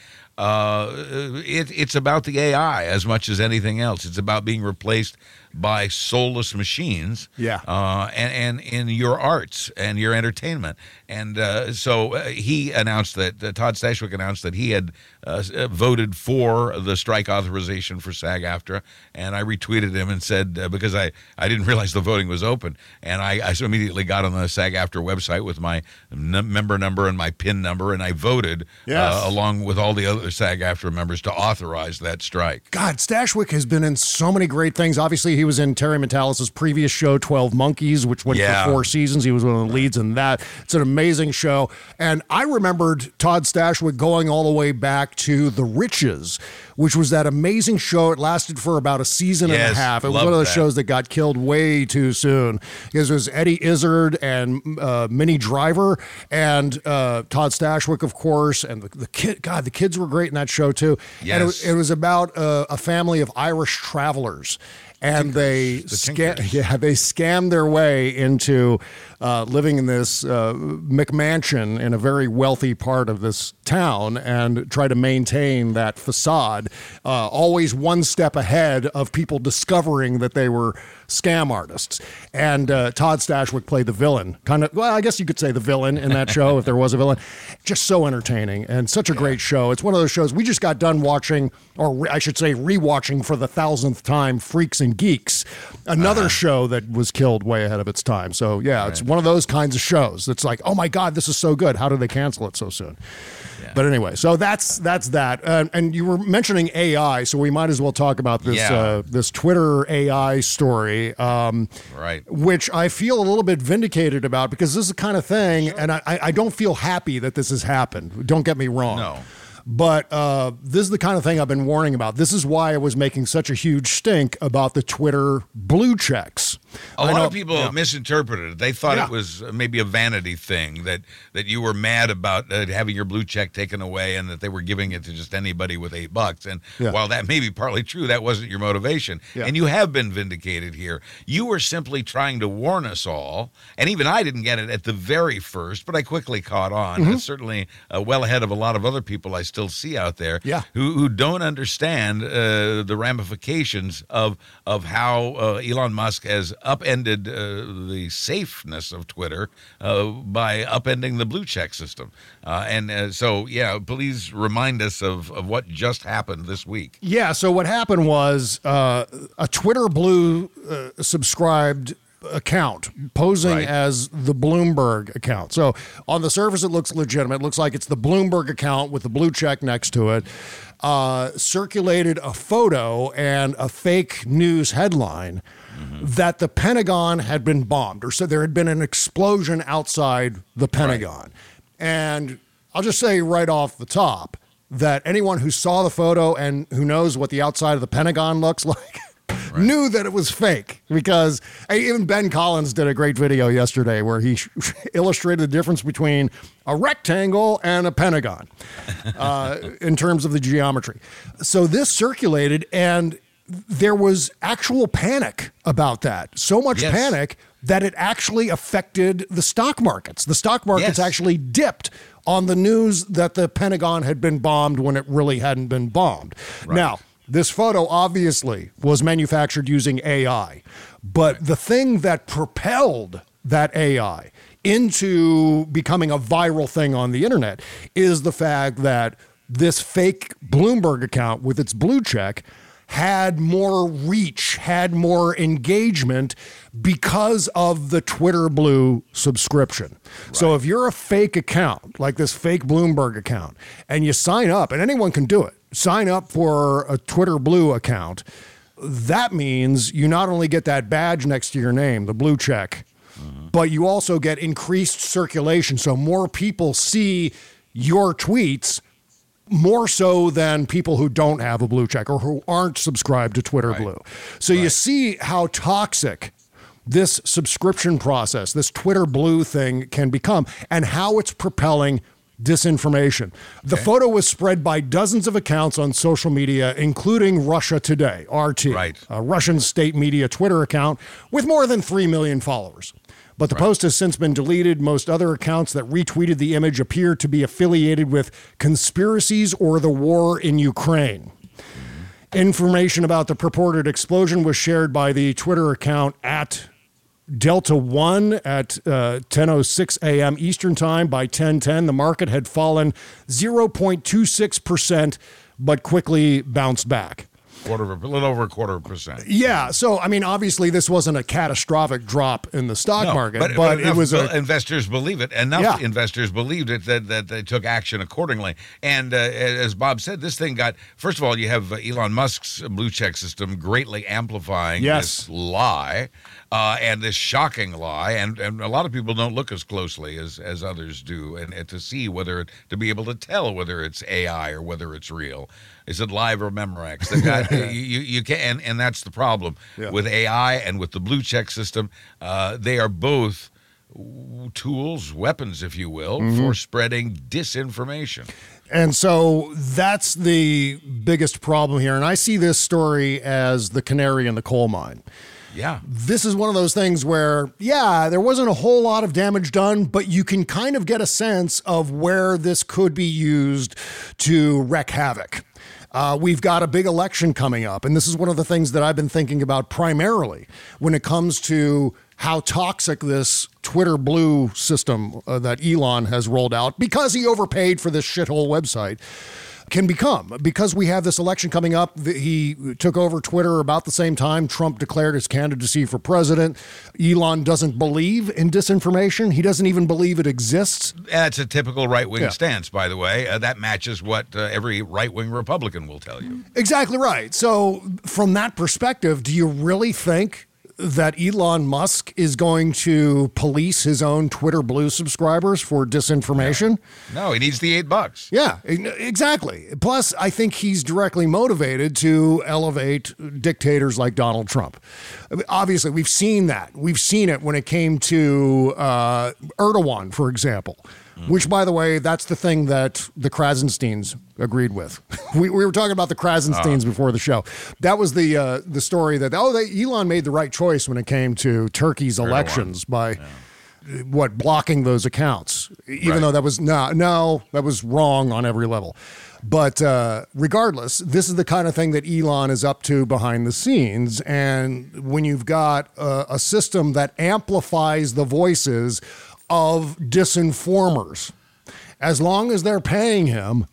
it's about the AI as much as anything else. It's about being replaced by soulless machines, and in your arts and your entertainment. And so he announced that Todd Stashwick announced that he had voted for the strike authorization for SAG-AFTRA, and I retweeted him and said because I didn't realize the voting was open, and I so immediately got on the SAG-AFTRA website with my member number and my PIN number, and I voted along with all the other SAG-AFTRA members to authorize that strike. God, Stashwick has been in so many great things. Obviously, he was in Terry Matalas' previous show, 12 Monkeys, which went for 4 seasons. He was one of the leads in that. It's an amazing show. And I remembered Todd Stashwick going all the way back to The Riches, which was that amazing show. It lasted for about a season and a half. It was one of those shows that got killed way too soon. Because it was Eddie Izzard and Minnie Driver and Todd Stashwick, of course, and the kid. God, the kids were great in that show too. Yes. And it was about a family of Irish travelers. And they scammed their way into living in this McMansion in a very wealthy part of this town and try to maintain that facade, always one step ahead of people discovering that they were scam artists. And Todd Stashwick played the villain. I guess you could say the villain in that show if there was a villain. Just so entertaining and such a great show. It's one of those shows we just got done watching, or I should say rewatching for the 1,000th time, Freaks and Geeks, another show that was killed way ahead of its time. So yeah, it's one of those kinds of shows that's like, oh my God, this is so good. How did they cancel it so soon? Yeah. But anyway, so that's that. And you were mentioning AI, so we might as well talk about this this Twitter AI story, which I feel a little bit vindicated about, because this is the kind of thing, and I don't feel happy that this has happened. Don't get me wrong. No. But this is the kind of thing I've been warning about. This is why I was making such a huge stink about the Twitter blue checks. A lot of people misinterpreted it. They thought it was maybe a vanity thing, that you were mad about having your blue check taken away and that they were giving it to just anybody with $8. And while that may be partly true, that wasn't your motivation. Yeah. And you have been vindicated here. You were simply trying to warn us all. And even I didn't get it at the very first, but I quickly caught on. Mm-hmm. Certainly well ahead of a lot of other people I still see out there who don't understand the ramifications of how Elon Musk has upended the safeness of Twitter by upending the blue check system. So please remind us of what just happened this week. Yeah, so what happened was a Twitter blue subscribed account posing as the Bloomberg account. So on the surface, it looks legitimate. It looks like it's the Bloomberg account with the blue check next to it. Circulated a photo and a fake news headline that the Pentagon had been bombed, or so there had been an explosion outside the Pentagon. And I'll just say right off the top that anyone who saw the photo and who knows what the outside of the Pentagon looks like knew that it was fake, because even Ben Collins did a great video yesterday where he illustrated the difference between a rectangle and a pentagon in terms of the geometry. So this circulated, and there was actual panic about that. So much panic that it actually affected the stock markets. The stock markets actually dipped on the news that the Pentagon had been bombed when it really hadn't been bombed. Now, this photo obviously was manufactured using AI, but the thing that propelled that AI into becoming a viral thing on the internet is the fact that this fake Bloomberg account with its blue check had more reach, had more engagement because of the Twitter Blue subscription. So if you're a fake account, like this fake Bloomberg account, and you sign up, and anyone can do it, sign up for a Twitter Blue account, that means you not only get that badge next to your name, the blue check, but you also get increased circulation. So more people see your tweets, more so than people who don't have a blue check or who aren't subscribed to Twitter Blue. So you see how toxic this subscription process, this Twitter Blue thing can become, and how it's propelling disinformation. The photo was spread by dozens of accounts on social media, including Russia Today, RT, a Russian state media Twitter account with more than 3 million followers. But the post has since been deleted. Most other accounts that retweeted the image appear to be affiliated with conspiracies or the war in Ukraine. Information about the purported explosion was shared by the Twitter account at Delta One at 10:06 a.m. Eastern Time. By 10:10, the market had fallen 0.26%, but quickly bounced back. A little over 0.25%. Yeah. So, I mean, obviously, this wasn't a catastrophic drop in the stock market, but it was investors believe it. Enough investors believed it that they took action accordingly. And as Bob said, this thing got, first of all, you have Elon Musk's blue check system greatly amplifying this lie. And this shocking lie, and a lot of people don't look as closely as others do, and to see to be able to tell whether it's AI or whether it's real. Is it live or Memorex? You can, and that's the problem with AI and with the blue check system. They are both tools, weapons, if you will, for spreading disinformation. And so that's the biggest problem here. And I see this story as the canary in the coal mine. Yeah. This is one of those things where, there wasn't a whole lot of damage done, but you can kind of get a sense of where this could be used to wreak havoc. We've got a big election coming up, and this is one of the things that I've been thinking about primarily when it comes to how toxic this Twitter Blue system that Elon has rolled out, because he overpaid for this shithole website, can become. Because we have this election coming up, he took over Twitter about the same time Trump declared his candidacy for president. Elon doesn't believe in disinformation. He doesn't even believe it exists. That's a typical right-wing stance, by the way. That matches what every right-wing Republican will tell you. Exactly right. So from that perspective, do you really think that Elon Musk is going to police his own Twitter Blue subscribers for disinformation? No, he needs the $8. Yeah, exactly. Plus, I think he's directly motivated to elevate dictators like Donald Trump. Obviously, we've seen that. We've seen it when it came to Erdogan, for example. Which, by the way, that's the thing that the Krasensteins agreed with. We were talking about the Krasensteins before the show. That was the story that, Elon made the right choice when it came to Turkey's elections by, blocking those accounts. Even though that was, that was wrong on every level. But regardless, this is the kind of thing that Elon is up to behind the scenes. And when you've got a system that amplifies the voices of disinformers, as long as they're paying him,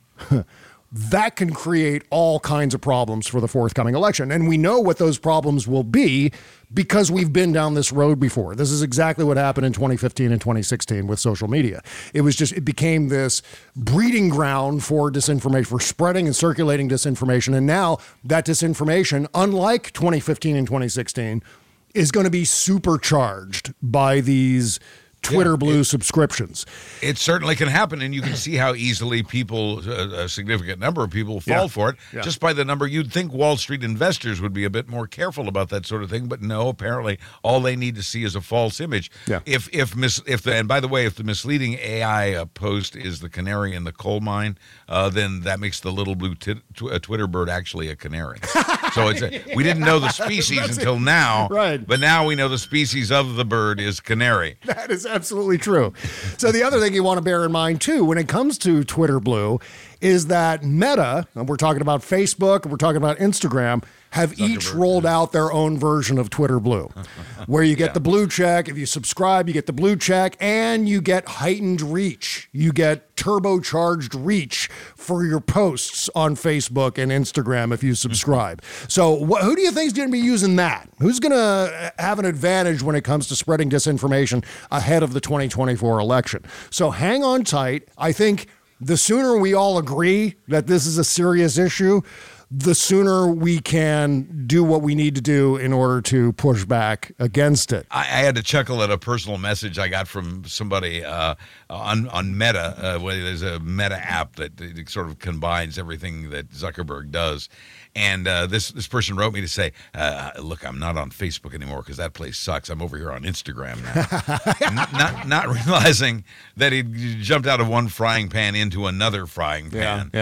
that can create all kinds of problems for the forthcoming election. And we know what those problems will be because we've been down this road before. This is exactly what happened in 2015 and 2016 with social media. It became this breeding ground for disinformation, for spreading and circulating disinformation. And now that disinformation, unlike 2015 and 2016, is going to be supercharged by these Twitter Blue subscriptions. It certainly can happen, and you can see how easily people, a significant number of people, fall for it just by the number. You'd think Wall Street investors would be a bit more careful about that sort of thing, but no. Apparently, all they need to see is a false image. Yeah. And by the way, if the misleading AI post is the canary in the coal mine, then that makes the little blue Twitter bird actually a canary. So we didn't know the species until now, right? But now we know the species of the bird is canary. That is absolutely true. So the other thing you want to bear in mind, too, when it comes to Twitter Blue, is that Meta, and we're talking about Facebook, and we're talking about Instagram, have each rolled out their own version of Twitter Blue, where you get the blue check. If you subscribe, you get the blue check, and you get heightened reach. You get turbocharged reach for your posts on Facebook and Instagram if you subscribe. So who do you think is going to be using that? Who's going to have an advantage when it comes to spreading disinformation ahead of the 2024 election? So hang on tight. I think the sooner we all agree that this is a serious issue, the sooner we can do what we need to do in order to push back against it. I had to chuckle at a personal message I got from somebody on Meta. There's a Meta app that sort of combines everything that Zuckerberg does. And this person wrote me to say, look, I'm not on Facebook anymore because that place sucks. I'm over here on Instagram now. not realizing that he jumped out of one frying pan into another frying pan.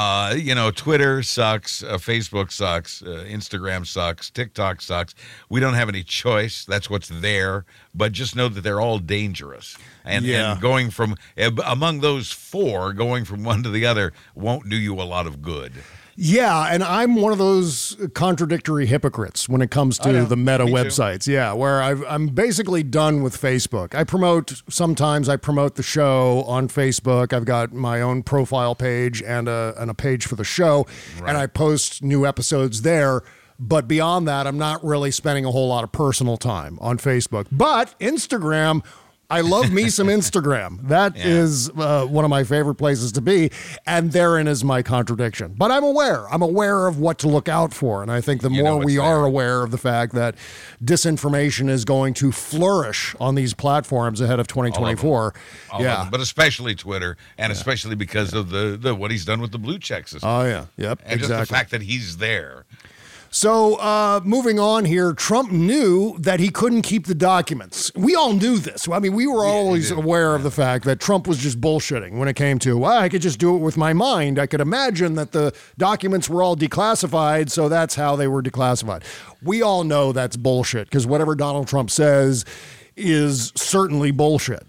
Twitter sucks. Facebook sucks. Instagram sucks. TikTok sucks. We don't have any choice. That's what's there. But just know that they're all dangerous. And going from, among those four, going from one to the other won't do you a lot of good. Yeah, and I'm one of those contradictory hypocrites when it comes to the Meta websites. Yeah, where I'm basically done with Facebook. Sometimes I promote the show on Facebook. I've got my own profile page and a page for the show, and I post new episodes there. But beyond that, I'm not really spending a whole lot of personal time on Facebook. But Instagram, I love me some Instagram. That is one of my favorite places to be, and therein is my contradiction. But I'm aware. I'm aware of what to look out for, and I think the more we are aware of the fact that disinformation is going to flourish on these platforms ahead of 2024. All of them, but especially Twitter, and especially because of the what he's done with the blue check system. Oh, yeah. Yep, and just the fact that he's there. So moving on here, Trump knew that he couldn't keep the documents. We all knew this. I mean, we were always aware of the fact that Trump was just bullshitting when it came to, well, I could just do it with my mind. I could imagine that the documents were all declassified, so that's how they were declassified. We all know that's bullshit because whatever Donald Trump says is certainly bullshit.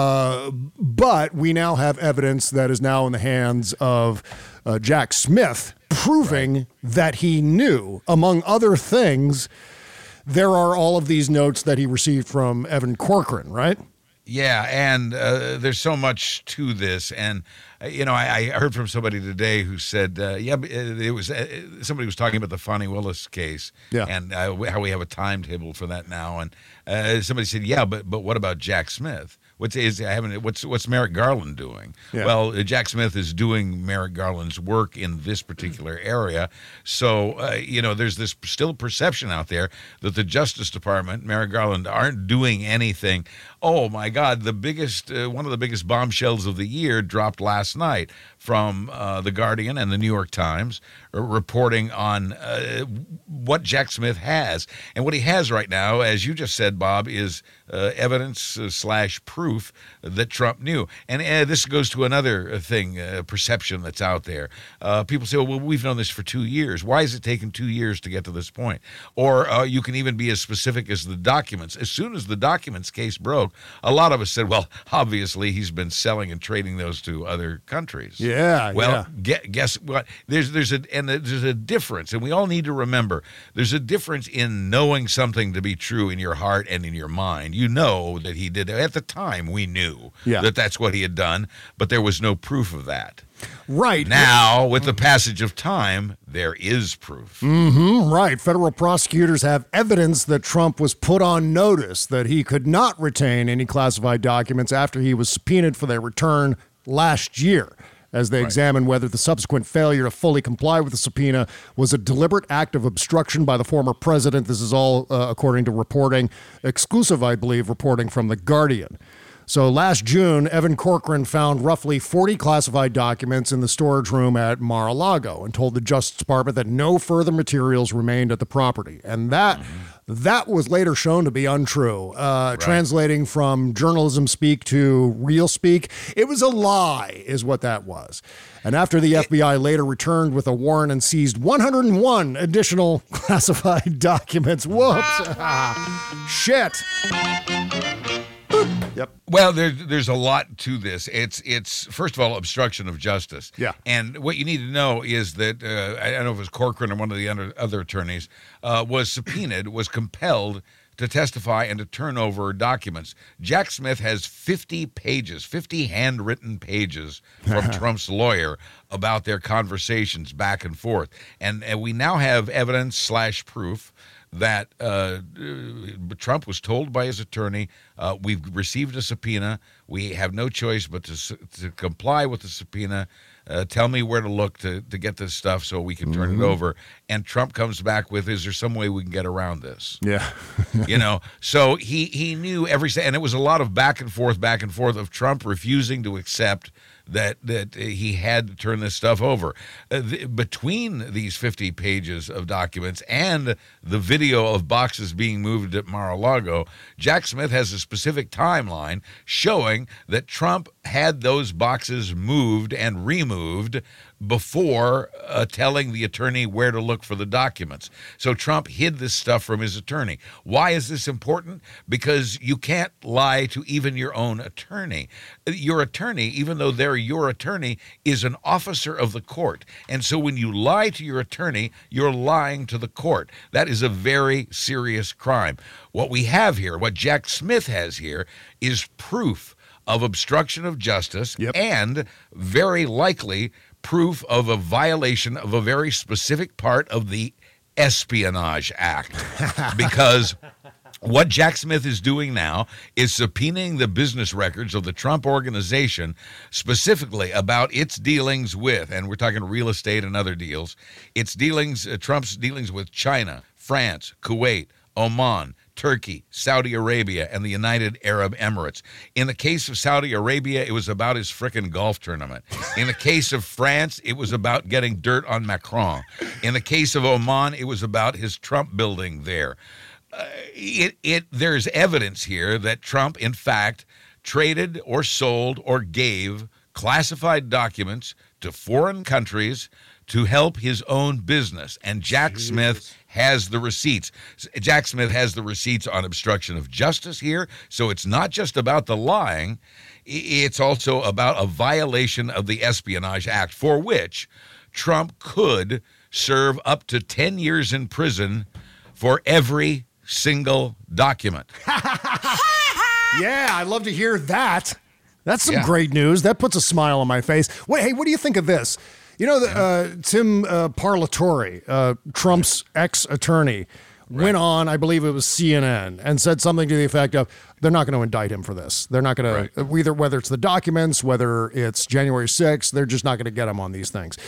But we now have evidence that is now in the hands of Jack Smith, proving that he knew, among other things, there are all of these notes that he received from Evan Corcoran, right? Yeah, and there's so much to this. And, I heard from somebody today who said, it was somebody was talking about the Fani Willis case and how we have a timetable for that now. And somebody said, but what about Jack Smith? What's Merrick Garland doing? Yeah. Well, Jack Smith is doing Merrick Garland's work in this particular area. So, there's this still perception out there that the Justice Department, Merrick Garland, aren't doing anything. Oh my God, one of the biggest bombshells of the year dropped last night from The Guardian and the New York Times, reporting on what Jack Smith has. And what he has right now, as you just said, Bob, is evidence / proof that Trump knew. And this goes to another thing, perception that's out there. People say, well, we've known this for 2 years. Why has it taken 2 years to get to this point? Or you can even be as specific as the documents. As soon as the documents case broke, a lot of us said, well, obviously he's been selling and trading those to other countries. Yeah. Well, guess what? There's a difference, and we all need to remember there's a difference in knowing something to be true in your heart and in your mind. You know that he did. At the time, we knew that that's what he had done, but there was no proof of that. Right. Now, with the passage of time, there is proof. Mm-hmm, right. Federal prosecutors have evidence that Trump was put on notice that he could not retain any classified documents after he was subpoenaed for their return last year, as they examine whether the subsequent failure to fully comply with the subpoena was a deliberate act of obstruction by the former president. This is all according to reporting, exclusive, I believe, reporting from The Guardian. So last June, Evan Corcoran found roughly 40 classified documents in the storage room at Mar-a-Lago and told the Justice Department that no further materials remained at the property. And that was later shown to be untrue. Translating from journalism speak to real speak, it was a lie is what that was. And after the FBI later returned with a warrant and seized 101 additional classified documents. Whoops. Shit. Yep. Well, there's a lot to this. It's first of all obstruction of justice. Yeah. And what you need to know is that I don't know if it was Corcoran or one of the other attorneys was subpoenaed, was compelled to testify and to turn over documents. Jack Smith has 50 handwritten pages from Trump's lawyer about their conversations back and forth. And we now have evidence / proof that Trump was told by his attorney, we've received a subpoena. We have no choice but to comply with the subpoena. Tell me where to look to get this stuff so we can turn it over. And Trump comes back with, is there some way we can get around this? Yeah. So he knew and it was a lot of back and forth of Trump refusing to accept that he had to turn this stuff over. Between these 50 pages of documents and the video of boxes being moved at Mar-a-Lago, Jack Smith has a specific timeline showing that Trump had those boxes moved and removed before telling the attorney where to look for the documents. So Trump hid this stuff from his attorney. Why is this important? Because you can't lie to even your own attorney. Your attorney, even though they're your attorney, is an officer of the court. And so when you lie to your attorney, you're lying to the court. That is a very serious crime. What we have here, what Jack Smith has here, is proof of obstruction of justice and very likely proof of a violation of a very specific part of the Espionage Act. Because what Jack Smith is doing now is subpoenaing the business records of the Trump organization, specifically about its dealings with, and we're talking real estate and other deals, its dealings, Trump's dealings with China, France, Kuwait, Oman, Turkey, Saudi Arabia, and the United Arab Emirates. In the case of Saudi Arabia, it was about his frickin' golf tournament. In the case of France, it was about getting dirt on Macron. In the case of Oman, it was about his Trump building there. There's evidence here that Trump, in fact, traded or sold or gave classified documents to foreign countries to help his own business. And Jack Smith has the receipts. Jack Smith has the receipts on obstruction of justice here. So it's not just about the lying. It's also about a violation of the Espionage Act, for which Trump could serve up to 10 years in prison for every single document. Yeah, I'd love to hear that. That's some great news. That puts a smile on my face. Wait, hey, what do you think of this? You know, Tim Parlatore, Trump's ex-attorney, went on, I believe it was CNN, and said something to the effect of, they're not going to indict him for this. They're not going to, whether it's the documents, whether it's January 6th, they're just not going to get him on these things.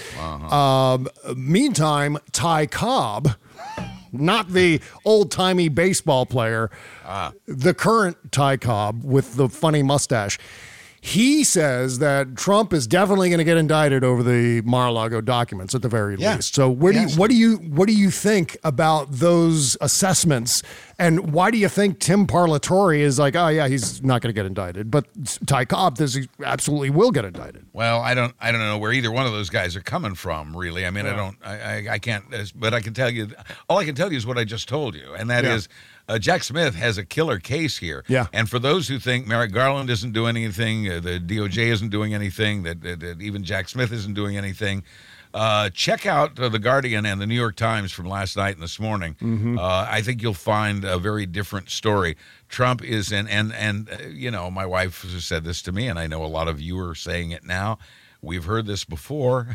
Meantime, Ty Cobb, not the old-timey baseball player, the current Ty Cobb with the funny mustache, he says that Trump is definitely going to get indicted over the Mar-a-Lago documents at the very least. So what do you think about those assessments, and why do you think Tim Parlatore is like, oh yeah, he's not going to get indicted, but Ty Cobb says he absolutely will get indicted? Well, I don't know where either one of those guys are coming from, really. I mean, I can't, but I can tell you, all I can tell you is what I just told you, and that is, Jack Smith has a killer case here. Yeah. And for those who think Merrick Garland isn't doing anything, the DOJ isn't doing anything, that even Jack Smith isn't doing anything, check out The Guardian and the New York Times from last night and this morning. I think you'll find a very different story. Trump is and you know, my wife has said this to me, and I know a lot of you are saying it now. We've heard this before.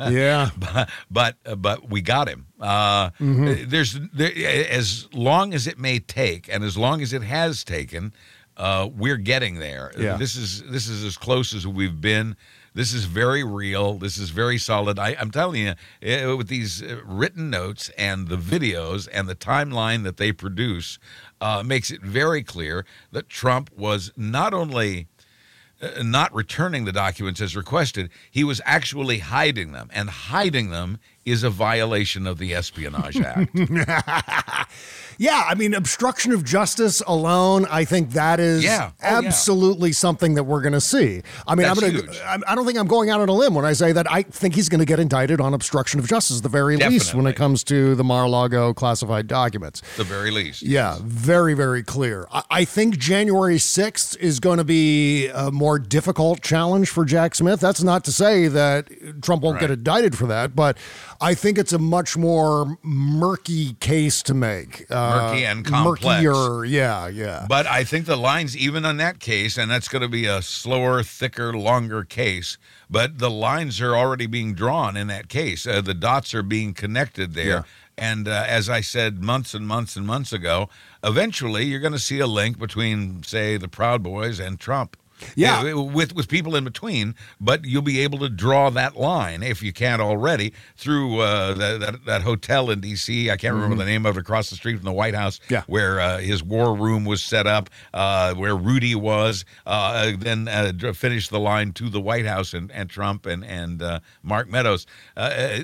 but we got him. There's as long as it may take, and as long as it has taken, we're getting there. This is as close as we've been. This is very real. This is very solid. I'm telling you, with these written notes and the videos and the timeline that they produce, makes it very clear that Trump was not only not returning the documents as requested, he was actually hiding them. And hiding them is a violation of the Espionage Act. Yeah, I mean, obstruction of justice alone, I think that is absolutely something that we're going to see. I mean, I don't think I'm going out on a limb when I say that I think he's going to get indicted on obstruction of justice at the very least when it comes to the Mar-a-Lago classified documents. The very least. Yeah, very, very clear. I think January 6th is going to be a more difficult challenge for Jack Smith. That's not to say that Trump won't get indicted for that, but I think it's a much more murky case to make. Murky and complex. Murkier, yeah. But I think the lines, even on that case, and that's going to be a slower, thicker, longer case, but the lines are already being drawn in that case. The dots are being connected there. Yeah. And as I said months and months and months ago, eventually you're going to see a link between, say, the Proud Boys and Trump. Yeah, with people in between, but you'll be able to draw that line, if you can't already, through that hotel in D.C. I can't remember the name of it, across the street from the White House, where his war room was set up, where Rudy was, then finish the line to the White House and Trump and Mark Meadows. It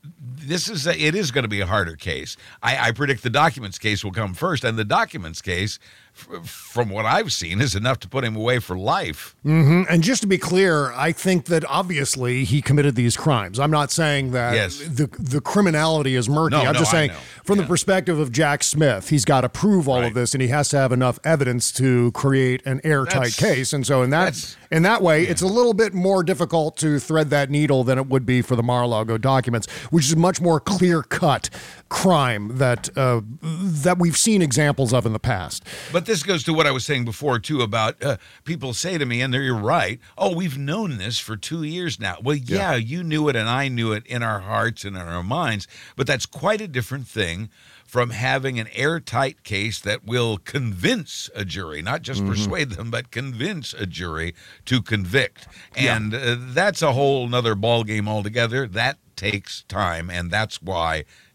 is going to be a harder case. I predict the documents case will come first, and the documents case, from what I've seen, is enough to put him away for life. And just to be clear, I think that obviously he committed these crimes. I'm not saying that the criminality is murky. I'm just saying from the perspective of Jack Smith, he's got to prove all of this, and he has to have enough evidence to create an airtight case. And so in that way, it's a little bit more difficult to thread that needle than it would be for the Mar-a-Lago documents, which is a much more clear-cut crime that we've seen examples of in the past. But this goes to what I was saying before, too, about people say to me, and you're right, oh, we've known this for 2 years now. Well, yeah, you knew it and I knew it in our hearts and in our minds, but that's quite a different thing from having an airtight case that will convince a jury, not just persuade them, but convince a jury to convict. And that's a whole nother ballgame altogether. That takes time, and that's why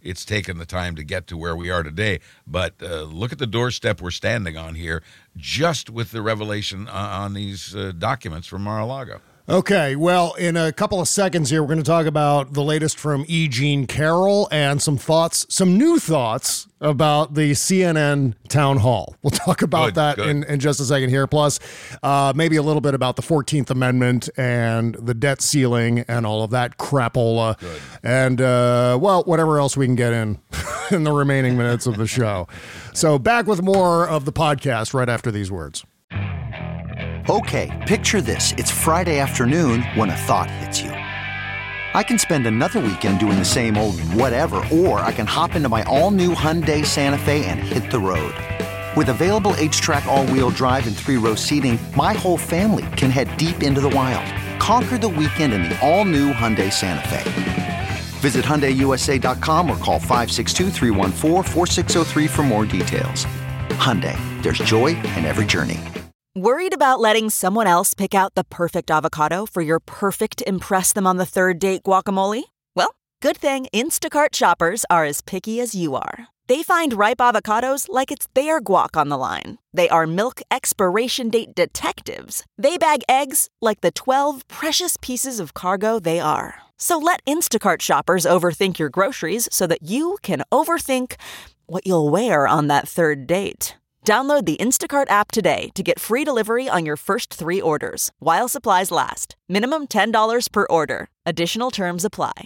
it's taken the time to get to where we are today. But look at the doorstep we're standing on here, just with the revelation on these documents from Mar-a-Lago. Okay, well, in a couple of seconds here, we're going to talk about the latest from E. Jean Carroll and some new thoughts about the CNN town hall. We'll talk about that in just a second here. Plus, maybe a little bit about the 14th Amendment and the debt ceiling and all of that crapola. Good. And, well, whatever else we can get in the remaining minutes of the show. So back with more of the podcast right after these words. Okay, picture this. It's Friday afternoon when a thought hits you. I can spend another weekend doing the same old whatever, or I can hop into my all-new Hyundai Santa Fe and hit the road. With available H-Track all-wheel drive and 3-row seating, my whole family can head deep into the wild. Conquer the weekend in the all-new Hyundai Santa Fe. Visit HyundaiUSA.com or call 562-314-4603 for more details. Hyundai, there's joy in every journey. Worried about letting someone else pick out the perfect avocado for your perfect impress-them-on-the-third-date guacamole? Well, good thing Instacart shoppers are as picky as you are. They find ripe avocados like it's their guac on the line. They are milk expiration date detectives. They bag eggs like the 12 precious pieces of cargo they are. So let Instacart shoppers overthink your groceries so that you can overthink what you'll wear on that third date. Download the Instacart app today to get free delivery on your first 3 orders, while supplies last. Minimum $10 per order. Additional terms apply.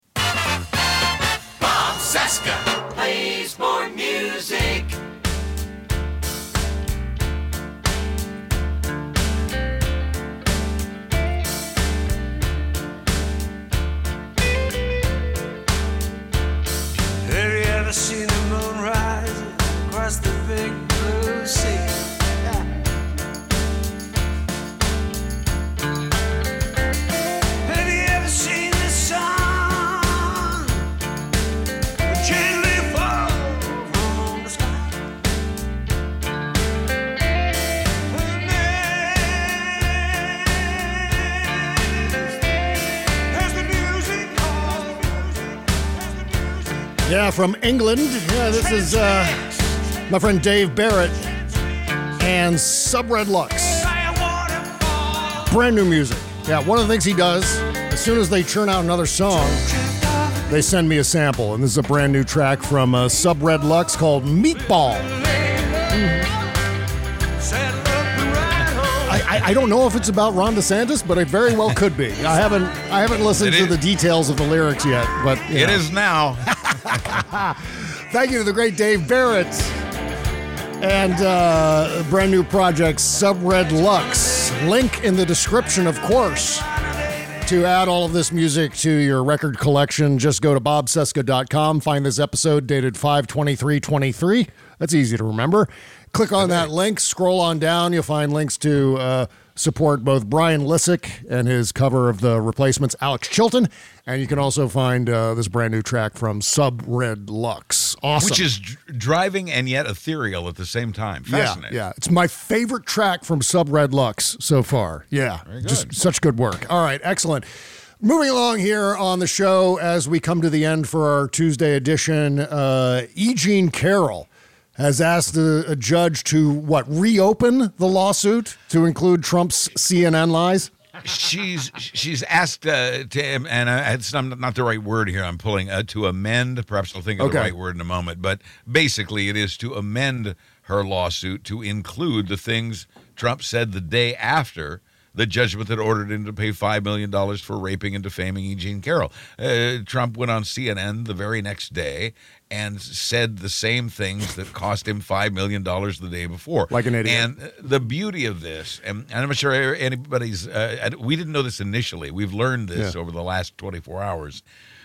Bob Cesca plays more music. Have you ever seen the moon rise across the big blue sea? Have you ever seen the sun gently fall from the sky? As the music Yeah, from England. Yeah, this is my friend Dave Barrett and Sub Red Lux. Brand new music. Yeah, one of the things he does, as soon as they churn out another song, they send me a sample. And this is a brand new track from Sub Red Lux called Meatball. I don't know if it's about Ron DeSantis, but it very well could be. I haven't listened to the details of the lyrics yet, but it is now. Thank you to the great Dave Barrett and brand new project Sub Red Lux. Link in the description, of course, to add all of this music to your record collection. Just go to bobcesca.com, find this episode dated 5/23/23. That's easy to remember. Click on that link, scroll on down, you'll find links to support both Brian Lissick and his cover of the Replacements, Alex Chilton, and you can also find this brand new track from Sub Red Lux. Awesome. Which is driving and yet ethereal at the same time. Fascinating. Yeah. It's my favorite track from Sub Red Lux so far. Yeah, just such good work. All right, excellent. Moving along here on the show as we come to the end for our Tuesday edition, E. Jean Carroll has asked a judge to, reopen the lawsuit to include Trump's CNN lies? She's asked to him, and it's not the right word here. I'm pulling to amend. Perhaps I'll think of the right word in a moment. But basically, it is to amend her lawsuit to include the things Trump said the day after the judgment that ordered him to pay $5 million for raping and defaming E. Jean Carroll. Trump went on CNN the very next day and said the same things that cost him $5 million the day before. Like an idiot. And the beauty of this, and I'm not sure anybody's, we didn't know this initially. We've learned this over the last 24 hours.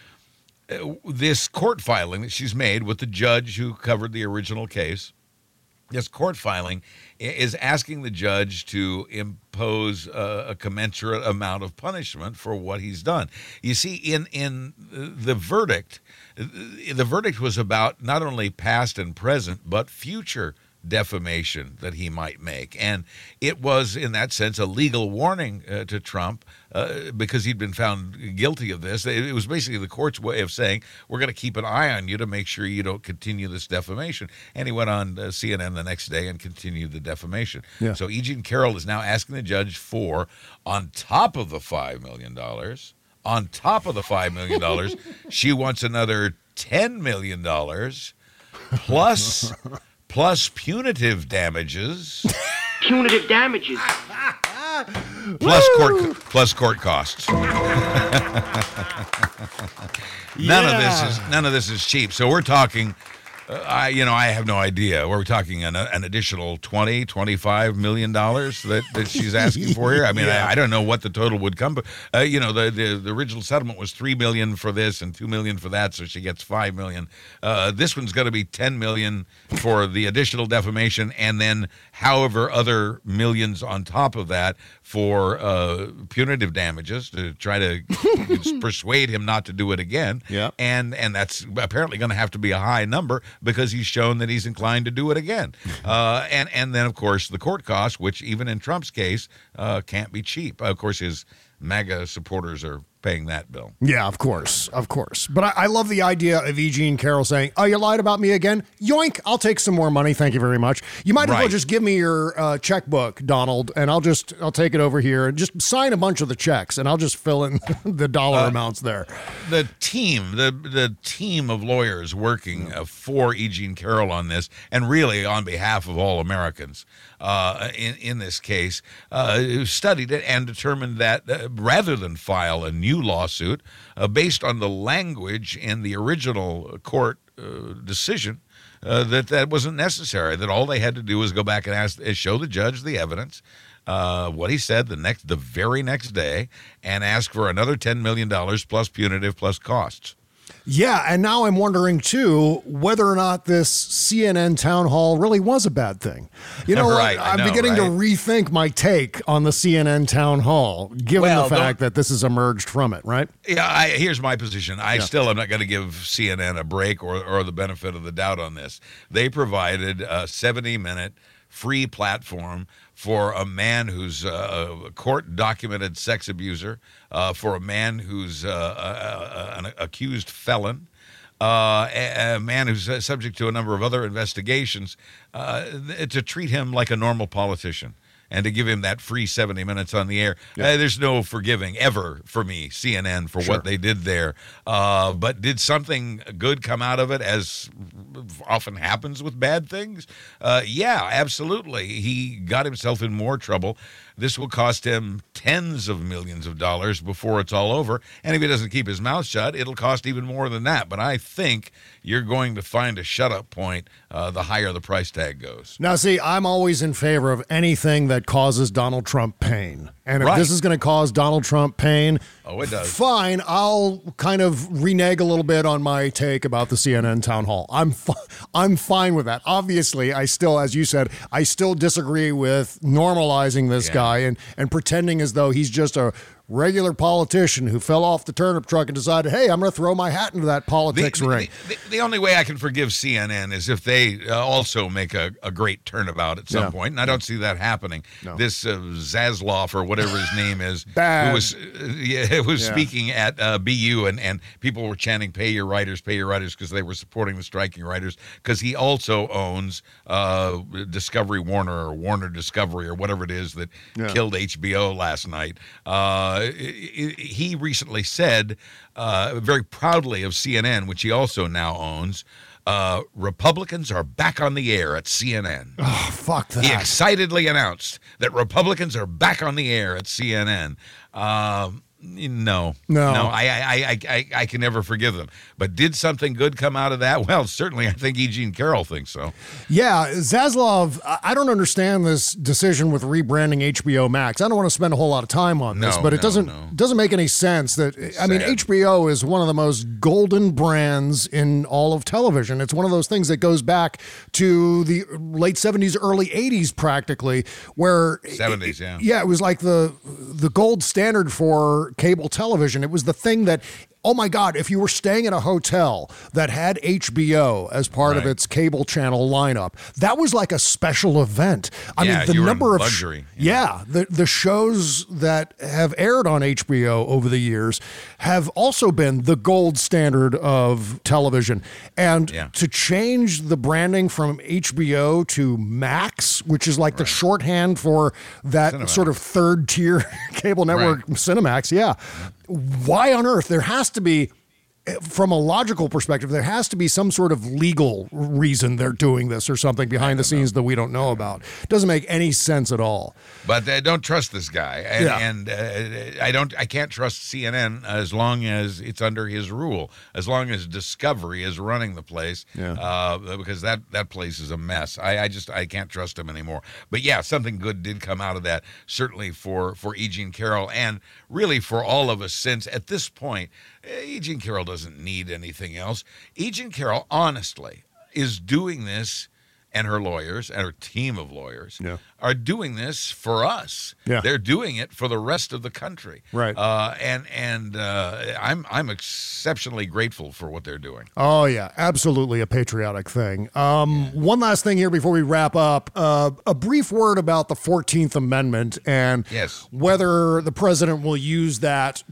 This court filing that she's made with the judge who covered the original case, this court filing is asking the judge to impose a commensurate amount of punishment for what he's done. You see, in the verdict was about not only past and present, but future defamation that he might make. And it was, in that sense, a legal warning to Trump because he'd been found guilty of this. It was basically the court's way of saying, we're going to keep an eye on you to make sure you don't continue this defamation. And he went on CNN the next day and continued the defamation. Yeah. So E. Jean Carroll is now asking the judge for, on top of the $5 million, she wants another $10 million plus punitive damages. Punitive damages. Plus court costs. None of this is cheap. So we're talking. I have no idea. We're talking an additional $25 million that she's asking for here. I mean, I don't know what the total would come, but the original settlement was $3 million for this and $2 million for that, so she gets $5 million. This one's going to be $10 million for the additional defamation, and then however other millions on top of that for punitive damages to try to persuade him not to do it again. Yeah, and that's apparently going to have to be a high number, because he's shown that he's inclined to do it again. And then, of course, the court costs, which even in Trump's case can't be cheap. Of course, his MAGA supporters are paying that bill. Yeah, of course. But I love the idea of E. Jean Carroll saying, oh, you lied about me again? Yoink, I'll take some more money. Thank you very much. You might as well just give me your checkbook, Donald, and I'll take it over here and just sign a bunch of the checks, and I'll just fill in the dollar amounts there. The team of lawyers working for E. Jean Carroll on this, and really on behalf of all Americans in this case, studied it and determined that rather than file a new lawsuit based on the language in the original court decision, that wasn't necessary, that all they had to do was go back and show the judge the evidence, what he said the very next day, and ask for another $10 million plus punitive plus costs. Yeah, and now I'm wondering, too, whether or not this CNN town hall really was a bad thing. You know, right, I'm beginning to rethink my take on the CNN town hall, given the fact that this has emerged from it, right? Yeah, here's my position. I still am not going to give CNN a break or the benefit of the doubt on this. They provided a 70-minute free platform for a man who's a court-documented sex abuser, for a man who's an accused felon, a man who's subject to a number of other investigations, to treat him like a normal politician and to give him that free 70 minutes on the air. There's no forgiving ever for me, CNN, for what they did there. But did something good come out of it, as often happens with bad things? Yeah, absolutely. He got himself in more trouble. This will cost him tens of millions of dollars before it's all over. And if he doesn't keep his mouth shut, it'll cost even more than that. But I think you're going to find a shut-up point the higher the price tag goes. Now, see, I'm always in favor of anything that causes Donald Trump pain. And if this is going to cause Donald Trump pain, it does. Fine, I'll kind of renege a little bit on my take about the CNN town hall. I'm fine with that. Obviously, I still, as you said, I still disagree with normalizing this guy and pretending as though he's just a regular politician who fell off the turnip truck and decided, hey, I'm going to throw my hat into that politics ring. The only way I can forgive CNN is if they also make a great turnabout at some point, and I don't see that happening. No. This Zasloff, or whatever his name is, who was speaking at BU, and people were chanting, pay your writers, because they were supporting the striking writers, because he also owns Discovery Warner, or Warner Discovery, or whatever it is that killed HBO last night. He recently said, very proudly of CNN, which he also now owns, Republicans are back on the air at CNN. Oh, fuck that. He excitedly announced that Republicans are back on the air at CNN. No, I can never forgive them. But did something good come out of that? Well, certainly, I think E. Jean Carroll thinks so. Yeah, Zaslav, I don't understand this decision with rebranding HBO Max. I don't want to spend a whole lot of time on this, but it doesn't make any sense. That I mean, HBO is one of the most golden brands in all of television. It's one of those things that goes back to the late 70s, early 80s, practically, where 70s, it was like the gold standard for cable television. It was the thing that oh my God, if you were staying in a hotel that had HBO as part of its cable channel lineup, that was like a special event. I mean, the you were number in of luxury. the shows that have aired on HBO over the years have also been the gold standard of television. And to change the branding from HBO to Max, which is like the shorthand for that Cinemax. sort of third tier cable network, Cinemax, why on earth? There has to be, from a logical perspective, there has to be some sort of legal reason they're doing this or something behind the scenes that we don't know about. Doesn't make any sense at all. But I don't trust this guy, and I can't trust CNN as long as it's under his rule, as long as Discovery is running the place, because that place is a mess. I can't trust him anymore. But yeah, something good did come out of that, certainly for E. Jean Carroll, and really for all of us, since at this point, E. Jean Carroll doesn't need anything else. E. Jean Carroll, honestly, is doing this, and her lawyers and her team of lawyers are doing this for us. They're doing it for the rest of the country. Right. And I'm exceptionally grateful for what they're doing. Oh, yeah, absolutely a patriotic thing. One last thing here before we wrap up. A brief word about the 14th Amendment and whether the president will use that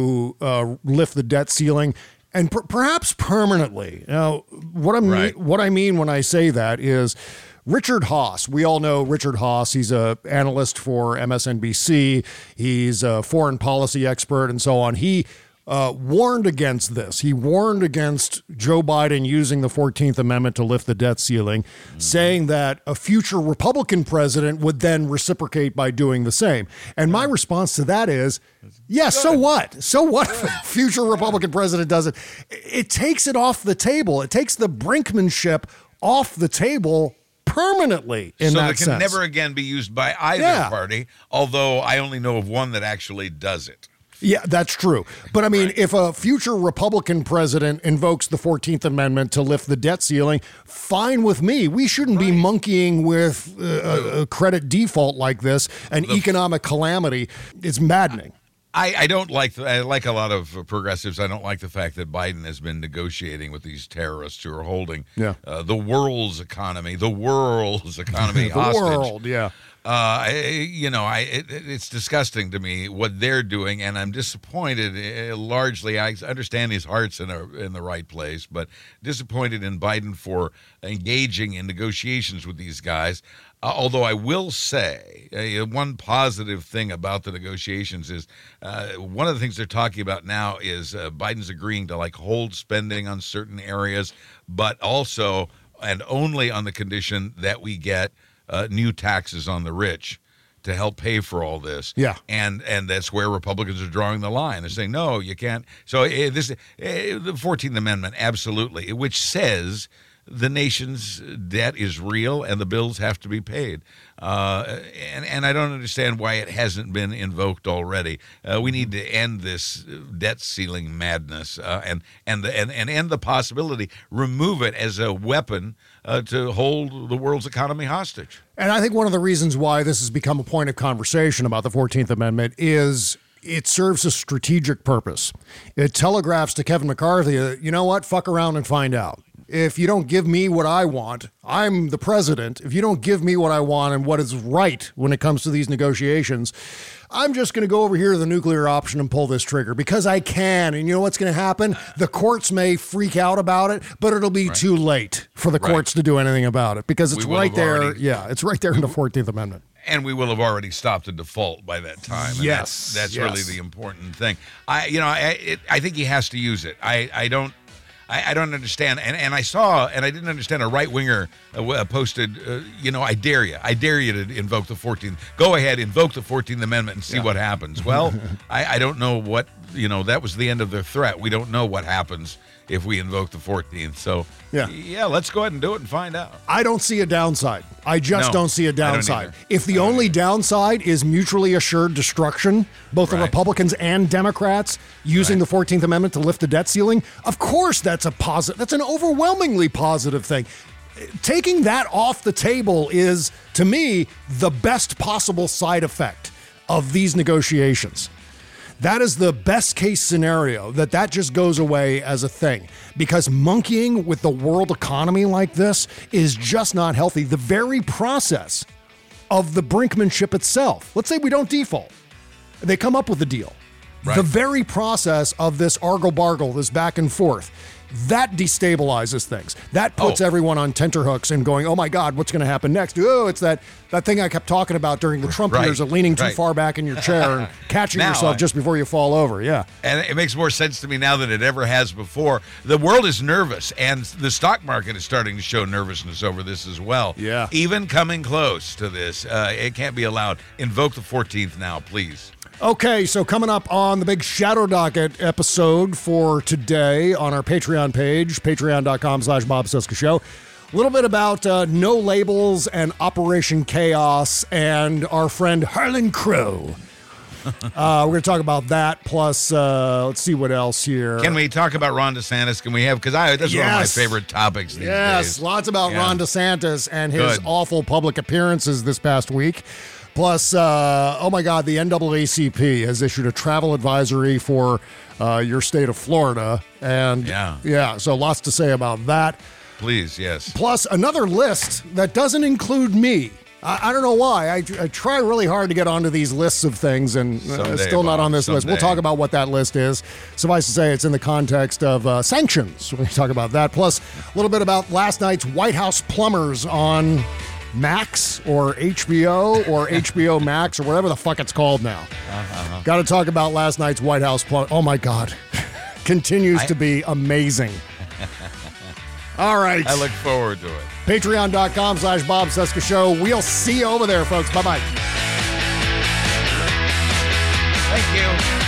to lift the debt ceiling. And perhaps permanently. Now, what I mean when I say that is Richard Haass. We all know Richard Haass. He's an analyst for MSNBC. He's a foreign policy expert and so on. He warned against this. He warned against Joe Biden using the 14th Amendment to lift the debt ceiling, saying that a future Republican president would then reciprocate by doing the same. And my response to that is, so what? So what if a future Republican president does it? It takes it off the table. It takes the brinkmanship off the table permanently in that sense. So it can never again be used by either party, although I only know of one that actually does it. Yeah, that's true. But I mean, if a future Republican president invokes the 14th Amendment to lift the debt ceiling, fine with me. We shouldn't be monkeying with a credit default like this, an economic calamity. It's maddening. I don't like, like a lot of progressives, I don't like the fact that Biden has been negotiating with these terrorists who are holding the world's economy hostage. World, it's disgusting to me what they're doing, and I'm disappointed. Largely, I understand his heart's in the right place, but disappointed in Biden for engaging in negotiations with these guys. Although I will say one positive thing about the negotiations is one of the things they're talking about now is Biden's agreeing to hold spending on certain areas, but also and only on the condition that we get new taxes on the rich to help pay for all this. Yeah. And that's where Republicans are drawing the line. They're saying, no, you can't. So the 14th Amendment, absolutely, which says the nation's debt is real and the bills have to be paid. And I don't understand why it hasn't been invoked already. We need to end this debt ceiling madness and end the possibility, remove it as a weapon to hold the world's economy hostage. And I think one of the reasons why this has become a point of conversation about the 14th Amendment is it serves a strategic purpose. It telegraphs to Kevin McCarthy, you know what, fuck around and find out. If you don't give me what I want, I'm the president. If you don't give me what I want and what is right when it comes to these negotiations, I'm just going to go over here to the nuclear option and pull this trigger because I can. And you know what's going to happen? The courts may freak out about it, but it'll be too late for the courts to do anything about it because it's right there. It's right there in the 14th Amendment. And we will have already stopped the default by that time. And that's really the important thing. I think he has to use it. I don't understand, and I saw, and I didn't understand. A right winger posted, I dare you to invoke the 14th. Go ahead, invoke the 14th Amendment and see what happens. Well, I don't know what that was the end of their threat. We don't know what happens if we invoke the 14th. So let's go ahead and do it and find out. I don't see a downside. I just don't see a downside. If the only downside is mutually assured destruction, both the Republicans and Democrats using the 14th Amendment to lift the debt ceiling, of course that's a positive. That's an overwhelmingly positive thing. Taking that off the table is, to me, the best possible side effect of these negotiations. That is the best case scenario, that just goes away as a thing. Because monkeying with the world economy like this is just not healthy. The very process of the brinkmanship itself. Let's say we don't default. They come up with a deal. Right. The very process of this argle-bargle, this back and forth, that destabilizes things. That puts everyone on tenterhooks and going, oh my God, what's going to happen next? Oh, it's that thing I kept talking about during the Trump years of leaning too far back in your chair and catching yourself just before you fall over. Yeah. And it makes more sense to me now than it ever has before. The world is nervous, and the stock market is starting to show nervousness over this as well. Yeah. Even coming close to this, it can't be allowed. Invoke the 14th now, please. Okay, so coming up on the big Shadow Docket episode for today on our Patreon page, patreon.com/Bob Cesca Show, a little bit about No Labels and Operation Chaos and our friend Harlan Crow. We're going to talk about that, plus let's see what else here. Can we talk about Ron DeSantis? Can we have, because that's one of my favorite topics these days. Yes, lots about Ron DeSantis and his awful public appearances this past week. Plus, oh my God, the NAACP has issued a travel advisory for your state of Florida. And so lots to say about that. Please, yes. Plus, another list that doesn't include me. I don't know why. I try really hard to get onto these lists of things, and still not on this list. We'll talk about what that list is. Suffice to say, it's in the context of sanctions. We're going to talk about that. Plus, a little bit about last night's White House plumbers on Max or HBO or HBO Max or whatever the fuck it's called now. Got to talk about last night's White House plumber. Oh my God. Continues to be amazing. All right. I look forward to it. Patreon.com/Bob Cesca Show. We'll see you over there, folks. Bye-bye. Thank you.